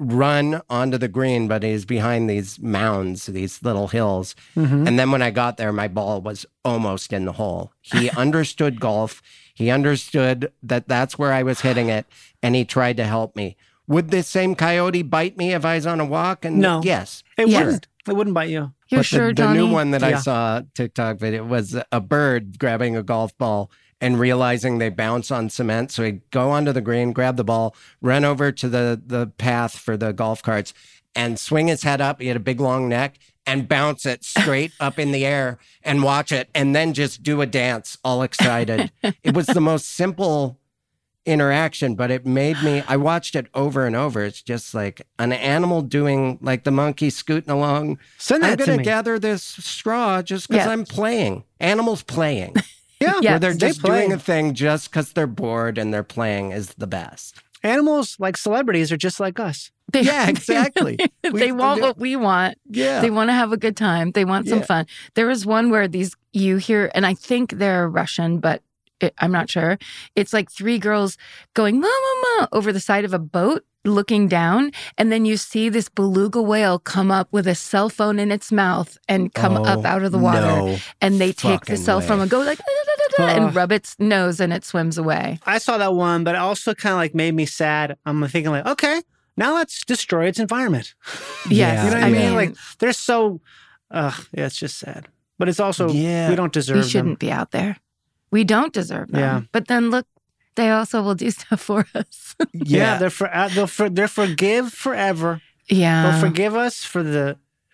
Speaker 1: run onto the green, but he's behind these mounds, these little hills. And then when I got there, my ball was almost in the hole. He understood golf. He understood that that's where I was hitting it, and he tried to help me. Would this same coyote bite me if I was on a walk? And
Speaker 8: no.
Speaker 1: Yes.
Speaker 8: It wouldn't. It wouldn't bite you.
Speaker 7: You're
Speaker 1: but
Speaker 7: sure,
Speaker 1: the
Speaker 7: Johnny?
Speaker 1: new one that I saw TikTok video was a bird grabbing a golf ball and realizing they bounce on cement. So he'd go onto the green, grab the ball, run over to the path for the golf carts and swing his head up. He had a big long neck and bounce it straight up in the air and watch it and then just do a dance all excited. It was the most simple interaction, but it made me, I watched it over and over. It's just like an animal doing like the monkey scooting along.
Speaker 8: Send that
Speaker 1: I'm
Speaker 8: to
Speaker 1: going
Speaker 8: me.
Speaker 1: to gather this straw just because I'm playing. Animals playing.
Speaker 8: Yeah.
Speaker 1: Where they're
Speaker 8: they
Speaker 1: just
Speaker 8: play.
Speaker 1: doing a thing just because they're bored and they're playing is the best.
Speaker 8: Animals, like celebrities, are just like us.
Speaker 1: Yeah, exactly.
Speaker 7: They want what we want.
Speaker 1: Yeah.
Speaker 7: They want to have a good time. They want some fun. There was one where you hear, and I think they're Russian, but I'm not sure. It's like three girls going, ma, ma, ma, over the side of a boat, looking down. And then you see this beluga whale come up with a cell phone in its mouth and come up out of the water.
Speaker 1: No
Speaker 7: and they take the cell phone
Speaker 1: way.
Speaker 7: and go like, and rub its nose and it swims away.
Speaker 8: I saw that one, but it also kind of like made me sad. I'm thinking like, okay, now let's destroy its environment.
Speaker 7: Yes.
Speaker 8: You know what I mean? Like they're so, it's just sad. But it's also, we don't deserve
Speaker 7: We
Speaker 8: them.
Speaker 7: shouldn't be out there. We don't deserve them.
Speaker 8: Yeah.
Speaker 7: But then look, they also will do stuff for us.
Speaker 8: Yeah, they'll forgive forever.
Speaker 7: Yeah.
Speaker 8: They'll forgive us for the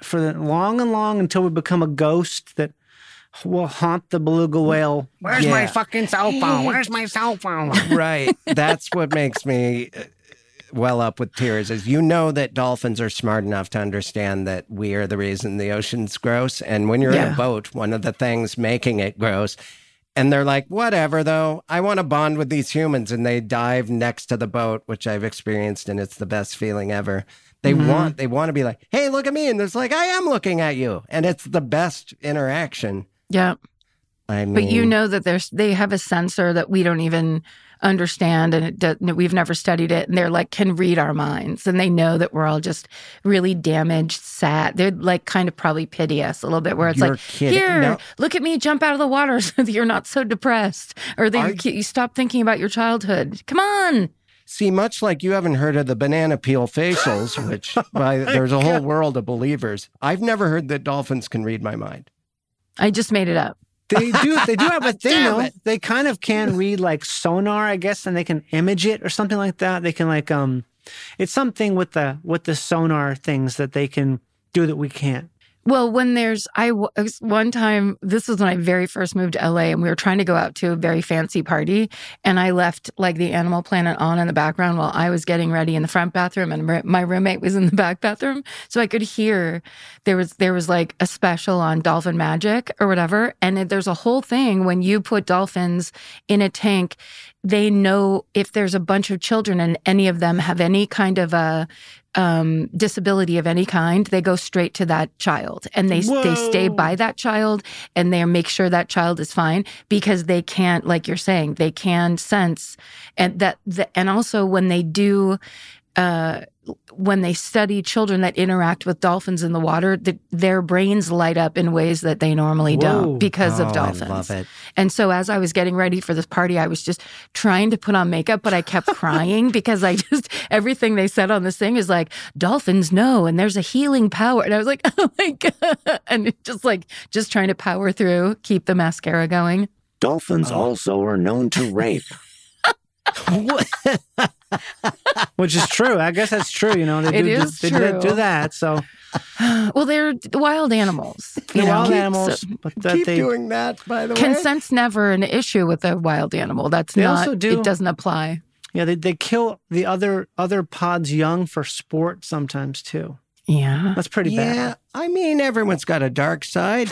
Speaker 8: long and long until we become a ghost that will haunt the beluga whale. Where's my fucking cell phone? Where's my cell phone?
Speaker 1: Right. That's what makes me well up with tears is that dolphins are smart enough to understand that we are the reason the ocean's gross. And when you're in a boat, one of the things making it gross. And they're like, whatever, though. I want to bond with these humans. And they dive next to the boat, which I've experienced, and it's the best feeling ever. They want to be like, hey, look at me. And it's like, I am looking at you. And it's the best interaction.
Speaker 7: Yeah.
Speaker 1: I mean,
Speaker 7: but you know that they have a sensor that we don't even understand, and we've never studied it, and they're like can read our minds, and they know that we're all just really damaged, sad. They're like kind of probably pity us a little bit, where it's
Speaker 1: You're
Speaker 7: like,
Speaker 1: kidding.
Speaker 7: here,
Speaker 1: No.
Speaker 7: look at me, jump out of the water so that you're not so depressed, or that you stop thinking about your childhood. Come on.
Speaker 1: See, much like you haven't heard of the banana peel facials, which there's a whole world of believers. I've never heard that dolphins can read my mind.
Speaker 7: I just made it up.
Speaker 8: They do have a thing,
Speaker 1: Damn
Speaker 8: though.
Speaker 1: it.
Speaker 8: They kind of can read like sonar, I guess, and they can image it or something like that. They can like it's something with the sonar things that they can do that we can't.
Speaker 7: Well, when one time, this was when I very first moved to LA, and we were trying to go out to a very fancy party, and I left like the Animal Planet on in the background while I was getting ready in the front bathroom, and my roommate was in the back bathroom, so I could hear there was like a special on dolphin magic or whatever, and there's a whole thing when you put dolphins in a tank. They know if there's a bunch of children and any of them have any kind of a disability of any kind, they go straight to that child, and they stay by that child, and they make sure that child is fine, because they can't, like you're saying, they can sense, and and also when they do. When they study children that interact with dolphins in the water, their brains light up in ways that they normally don't because of dolphins.
Speaker 1: I love it.
Speaker 7: And so as I was getting ready for this party, I was just trying to put on makeup, but I kept crying because everything they said on this thing is like, dolphins know, and there's a healing power. And I was like, oh my God. And just trying to power through, keep the mascara going.
Speaker 12: Dolphins also are known to rape.
Speaker 8: Which is true. I guess that's true. You know, they do that. So,
Speaker 7: well, they're wild animals.
Speaker 8: They're wild animals, but
Speaker 1: keep doing that. By the way,
Speaker 7: consent's never an issue with a wild animal. That's not. It doesn't apply.
Speaker 8: Yeah, they kill the other pod's young for sport sometimes too.
Speaker 7: Yeah,
Speaker 8: that's pretty bad.
Speaker 1: Yeah, I mean, everyone's got a dark side.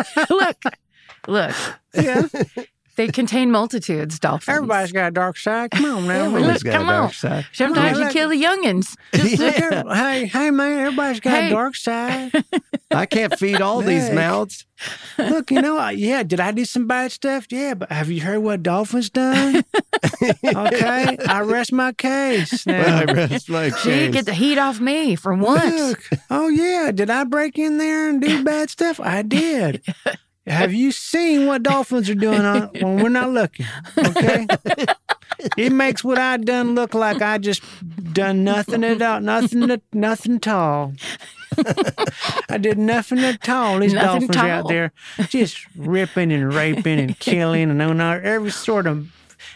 Speaker 7: Look. Yeah. They contain multitudes, dolphins.
Speaker 8: Everybody's got a dark side. Come on, now.
Speaker 1: Everybody's got a dark side.
Speaker 7: Sometimes you kill the youngins.
Speaker 8: Hey, man, everybody's got a dark side.
Speaker 1: I can't feed all these mouths.
Speaker 8: Look, did I do some bad stuff? Yeah, but have you heard what dolphins done? Okay, I rest my case now.
Speaker 1: Well, I rest my case.
Speaker 7: She get the heat off me for once.
Speaker 8: Look, oh, yeah, did I break in there and do bad stuff? I did. Have you seen what dolphins are doing when we're not looking? Okay, it makes what I done look like I just done nothing at all, nothing at all. I did nothing at all. These dolphins are out there just ripping and raping and killing and on every sort of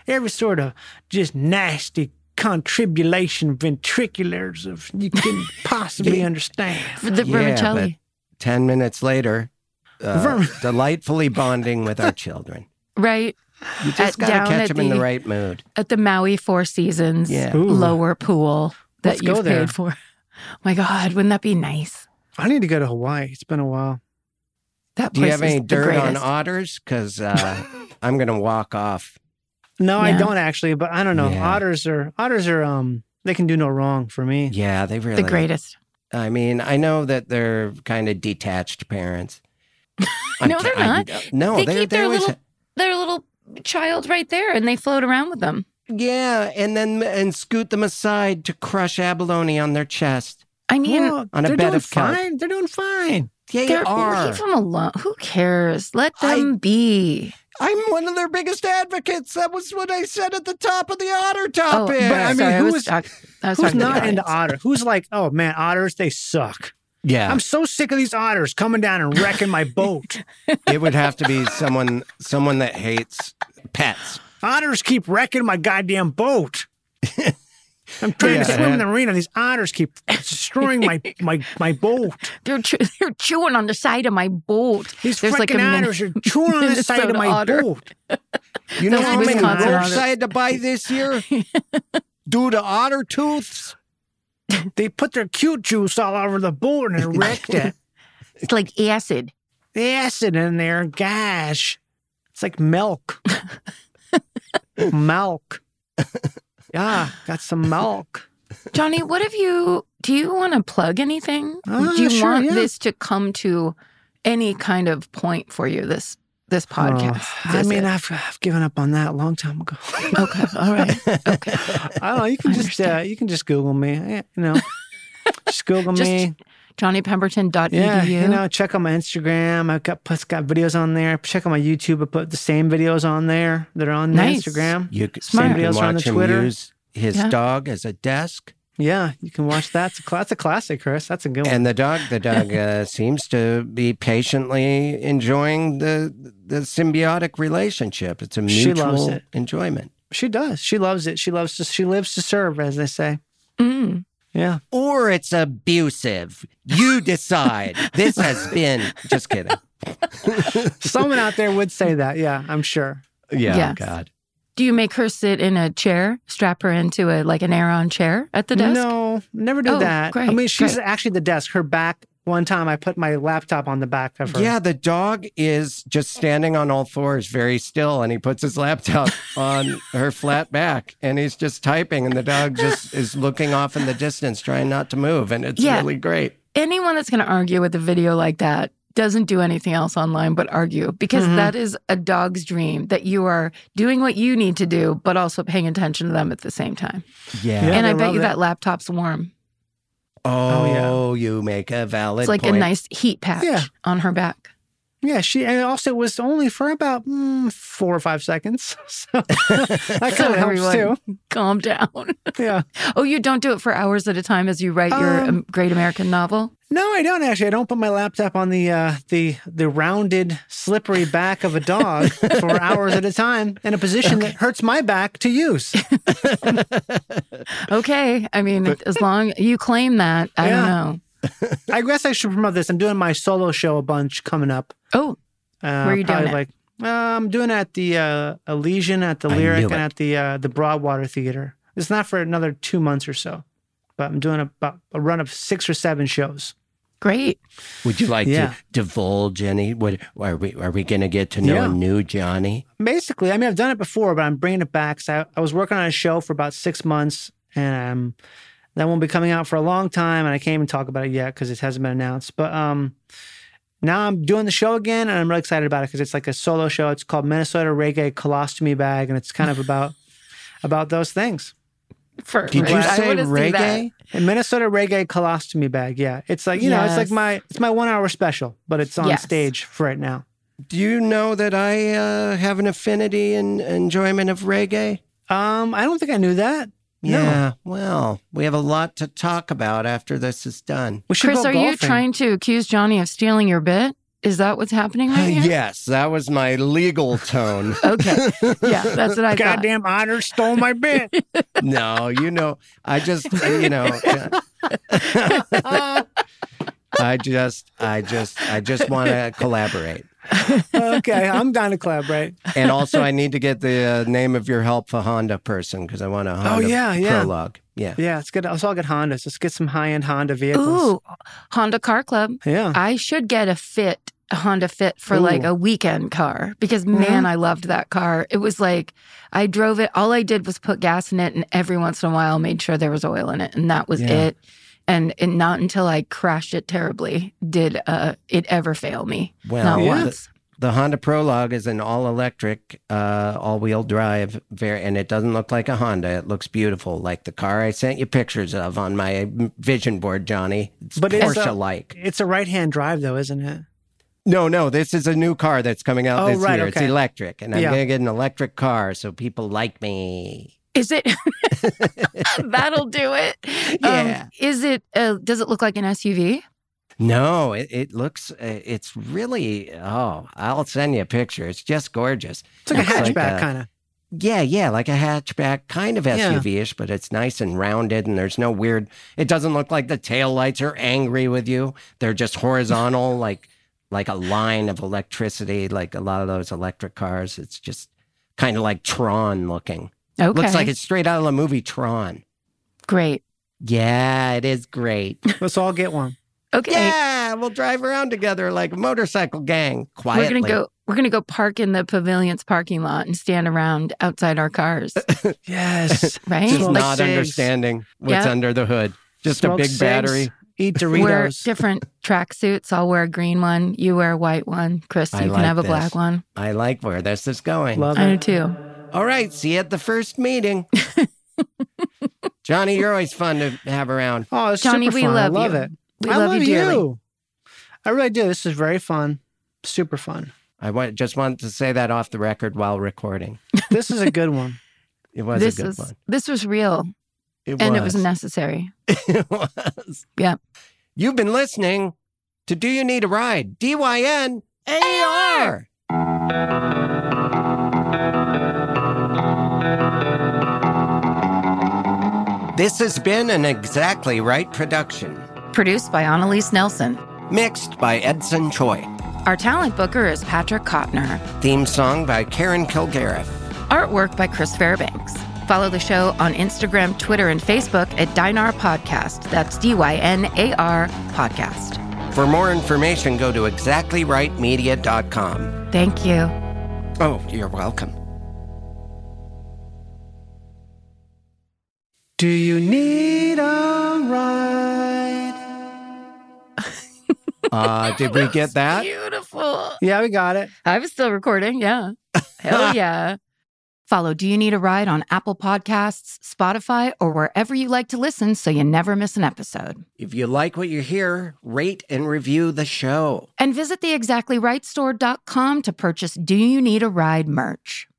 Speaker 8: just nasty contribulation ventriculars of you can possibly understand.
Speaker 7: The vermicelli.
Speaker 1: 10 minutes later. Delightfully bonding with our children.
Speaker 7: Right.
Speaker 1: You just got to catch them in the right mood.
Speaker 7: At the Maui Four Seasons lower pool that you've paid for. Oh my God, wouldn't that be nice?
Speaker 8: I need to go to Hawaii. It's been a while.
Speaker 7: That
Speaker 1: Do you have any dirt on otters? Because I'm going to walk off.
Speaker 8: No, I don't actually, but I don't know. Yeah. Otters are they can do no wrong for me.
Speaker 1: Yeah, they really.
Speaker 7: The greatest.
Speaker 1: I mean, I know that they're kind of detached parents.
Speaker 7: No, they're not.
Speaker 1: No,
Speaker 7: they keep their little child right there, and they float around with them.
Speaker 1: Yeah, and scoot them aside to crush abalone on their chest.
Speaker 7: I mean,
Speaker 1: on a bed of
Speaker 8: fine. They're doing fine.
Speaker 1: They are.
Speaker 7: Leave them alone. Who cares? Let them be.
Speaker 1: I'm one of their biggest advocates. That was what I said at the top of the otter topic.
Speaker 8: But I mean, who's not into otter? Who's like, oh man, otters, they suck.
Speaker 1: Yeah.
Speaker 8: I'm so sick of these otters coming down and wrecking my boat.
Speaker 1: It would have to be someone that hates pets.
Speaker 8: Otters keep wrecking my goddamn boat. I'm trying to swim in the arena. These otters keep destroying my boat.
Speaker 7: They're chewing on the side of my boat.
Speaker 8: These freaking otters are chewing on the side of my boat.
Speaker 1: You know how many ropes I had to buy this year? Due to otter tooths?
Speaker 8: They put their cute juice all over the boat and it wrecked it.
Speaker 7: It's like acid.
Speaker 8: Acid in there. Gosh. It's like milk. Milk. Yeah, got some milk.
Speaker 7: Johnny, do you want to plug anything? Do you want this to come to any kind of point for you, this this podcast.
Speaker 8: I mean, I've given up on that a long time ago.
Speaker 7: Okay, all right. Okay,
Speaker 8: I don't know. You can just Google me. Just Google me.
Speaker 7: JohnnyPemberton.edu.
Speaker 8: Yeah, check out my Instagram. I've got videos on there. Check out my YouTube. I put the same videos on there that are on the Instagram.
Speaker 1: You can
Speaker 8: videos on the Twitter.
Speaker 1: Use his dog as a desk.
Speaker 8: Yeah, you can watch that. That's a classic, Chris. That's a good one.
Speaker 1: And the dog seems to be patiently enjoying the symbiotic relationship. It's a mutual enjoyment.
Speaker 8: She does. She loves it. She lives to serve, as they say.
Speaker 7: Mm.
Speaker 8: Yeah.
Speaker 1: Or it's abusive. You decide. This has been... Just kidding.
Speaker 8: Someone out there would say that. Yeah, I'm sure.
Speaker 1: Yeah,
Speaker 7: yes.
Speaker 1: God.
Speaker 7: Do you make her sit in a chair, strap her into an Aeron chair at the desk?
Speaker 8: No, never did that.
Speaker 7: Great,
Speaker 8: I mean, she's actually the desk. Her back, one time I put my laptop on the back of her.
Speaker 1: Yeah, the dog is just standing on all fours, very still, and he puts his laptop on her flat back, and he's just typing, and the dog just is looking off in the distance, trying not to move, and it's really great.
Speaker 7: Anyone that's going to argue with a video like that doesn't do anything else online but argue, because that is a dog's dream, that you are doing what you need to do, but also paying attention to them at the same time.
Speaker 1: Yeah.
Speaker 7: And I bet you that laptop's warm.
Speaker 1: Oh, you make a valid point.
Speaker 7: It's like a nice heat patch on her back.
Speaker 8: Yeah, and also it was only for about 4 or 5 seconds. So that kind of helps too.
Speaker 7: Calm down.
Speaker 8: Yeah.
Speaker 7: Oh, you don't do it for hours at a time as you write your great American novel?
Speaker 8: No, I don't actually. I don't put my laptop on the rounded, slippery back of a dog for hours at a time in a position that hurts my back to use.
Speaker 7: Okay. I mean, as long you claim that, I don't know.
Speaker 8: I guess I should promote this. I'm doing my solo show a bunch coming up.
Speaker 7: Oh, where are you doing it?
Speaker 8: I'm doing it at the Elysian, at the Lyric, and at the Broadwater Theater. It's not for another 2 months or so, but I'm doing about a run of 6 or 7 shows.
Speaker 7: Great.
Speaker 1: Would you like to divulge any? Are we going to get to know a new Johnny?
Speaker 8: Basically, I mean, I've done it before, but I'm bringing it back. So I was working on a show for about 6 months, and that won't be coming out for a long time, and I can't even talk about it yet because it hasn't been announced. But now I'm doing the show again, and I'm really excited about it because it's like a solo show. It's called Minnesota Reggae Colostomy Bag, and it's kind of about those things.
Speaker 1: Did you say reggae?
Speaker 8: A Minnesota Reggae Colostomy Bag, yeah. It's like, it's like my 1 hour special, but it's on stage for right now.
Speaker 1: Do you know that I have an affinity and enjoyment of reggae?
Speaker 8: I don't think I knew that.
Speaker 1: Yeah,
Speaker 8: No.
Speaker 1: Well, we have a lot to talk about after this is done.
Speaker 7: Chris, are you trying to accuse Johnny of stealing your bit? Is that what's happening right here?
Speaker 1: Yes, that was my legal tone.
Speaker 7: Okay. Yeah, that's what I thought.
Speaker 8: Goddamn otter stole my bit.
Speaker 1: No, I just, I just want to collaborate.
Speaker 8: Okay, I'm down to collaborate.
Speaker 1: And also, I need to get the name of your helpful Honda person because I want a Honda Prologue. Yeah.
Speaker 8: Yeah, it's good. So I'll get Hondas. Let's get some high-end Honda vehicles.
Speaker 7: Ooh, Honda Car Club.
Speaker 8: Yeah.
Speaker 7: I should get a Honda Fit for like a weekend car because, man, I loved that car. It was like, I drove it. All I did was put gas in it, and every once in a while made sure there was oil in it, and that was it. And not until I crashed it terribly did it ever fail me.
Speaker 1: Well,
Speaker 7: not once.
Speaker 1: The Honda Prologue is an all-electric, all-wheel drive, and it doesn't look like a Honda. It looks beautiful, like the car I sent you pictures of on my vision board, Johnny. It's Porsche-like.
Speaker 8: It's a right-hand drive, though, isn't it?
Speaker 1: No, this is a new car that's coming out this year.
Speaker 8: Okay.
Speaker 1: It's electric, and I'm going to get an electric car so people like me.
Speaker 7: Is it? That'll do it.
Speaker 1: Yeah.
Speaker 7: Is it? Does it look like an SUV?
Speaker 1: No, it looks. It's really. Oh, I'll send you a picture. It's just gorgeous.
Speaker 8: It's like a hatchback kind of.
Speaker 1: Yeah, like a hatchback, kind of SUV-ish, but it's nice and rounded, and there's no weird. It doesn't look like the taillights are angry with you. They're just horizontal, like a line of electricity, like a lot of those electric cars. It's just kind of like Tron looking.
Speaker 7: Okay.
Speaker 1: Looks like it's straight out of the movie Tron.
Speaker 7: Great.
Speaker 1: Yeah, it is great.
Speaker 8: Let's all get one.
Speaker 7: Okay.
Speaker 1: Yeah, we'll drive around together like a motorcycle gang quietly.
Speaker 7: We're gonna go park in the pavilion's parking lot and stand around outside our cars.
Speaker 8: Yes.
Speaker 7: Right?
Speaker 1: Just not understanding what's under the hood. Just
Speaker 8: Smoke
Speaker 1: a big
Speaker 8: cigs,
Speaker 1: battery.
Speaker 8: Eat Doritos.
Speaker 7: Wear different tracksuits. I'll wear a green one. You wear a white one. Chris, you can have a black one.
Speaker 1: I like where this is going.
Speaker 8: Love
Speaker 7: I do
Speaker 8: it.
Speaker 7: too.
Speaker 1: All right. See you at the first meeting. Johnny, you're always fun to have around.
Speaker 8: Oh, it's
Speaker 7: Johnny,
Speaker 8: super
Speaker 7: we
Speaker 8: fun.
Speaker 7: love
Speaker 8: I love
Speaker 7: you.
Speaker 8: it.
Speaker 7: We
Speaker 8: I
Speaker 7: love you dearly.
Speaker 8: you. I really do. This is very fun. Super fun.
Speaker 1: Just wanted to say that off the record while recording.
Speaker 8: This is a good one.
Speaker 1: It was a good one.
Speaker 7: This was real. It was necessary.
Speaker 1: It was.
Speaker 7: Yeah.
Speaker 1: You've been listening to Do You Need a Ride? DYNAR. This has been an Exactly Right production.
Speaker 7: Produced by Annalise Nelson.
Speaker 1: Mixed by Edson Choi.
Speaker 7: Our talent booker is Patrick Kottner.
Speaker 1: Theme song by Karen Kilgariff.
Speaker 7: Artwork by Chris Fairbanks. Follow the show on Instagram, Twitter, and Facebook at Dynar Podcast. That's DYNAR Podcast.
Speaker 1: For more information, go to exactlyrightmedia.com.
Speaker 7: Thank you.
Speaker 1: Oh, you're welcome.
Speaker 8: Do you need a ride?
Speaker 1: Did we get that?
Speaker 7: Beautiful.
Speaker 8: Yeah, we got it.
Speaker 7: I was still recording. Yeah. Hell yeah. Follow Do You Need a Ride on Apple Podcasts, Spotify, or wherever you like to listen so you never miss an episode.
Speaker 1: If you like what you hear, rate and review the show.
Speaker 7: And visit theexactlyrightstore.com to purchase Do You Need a Ride merch.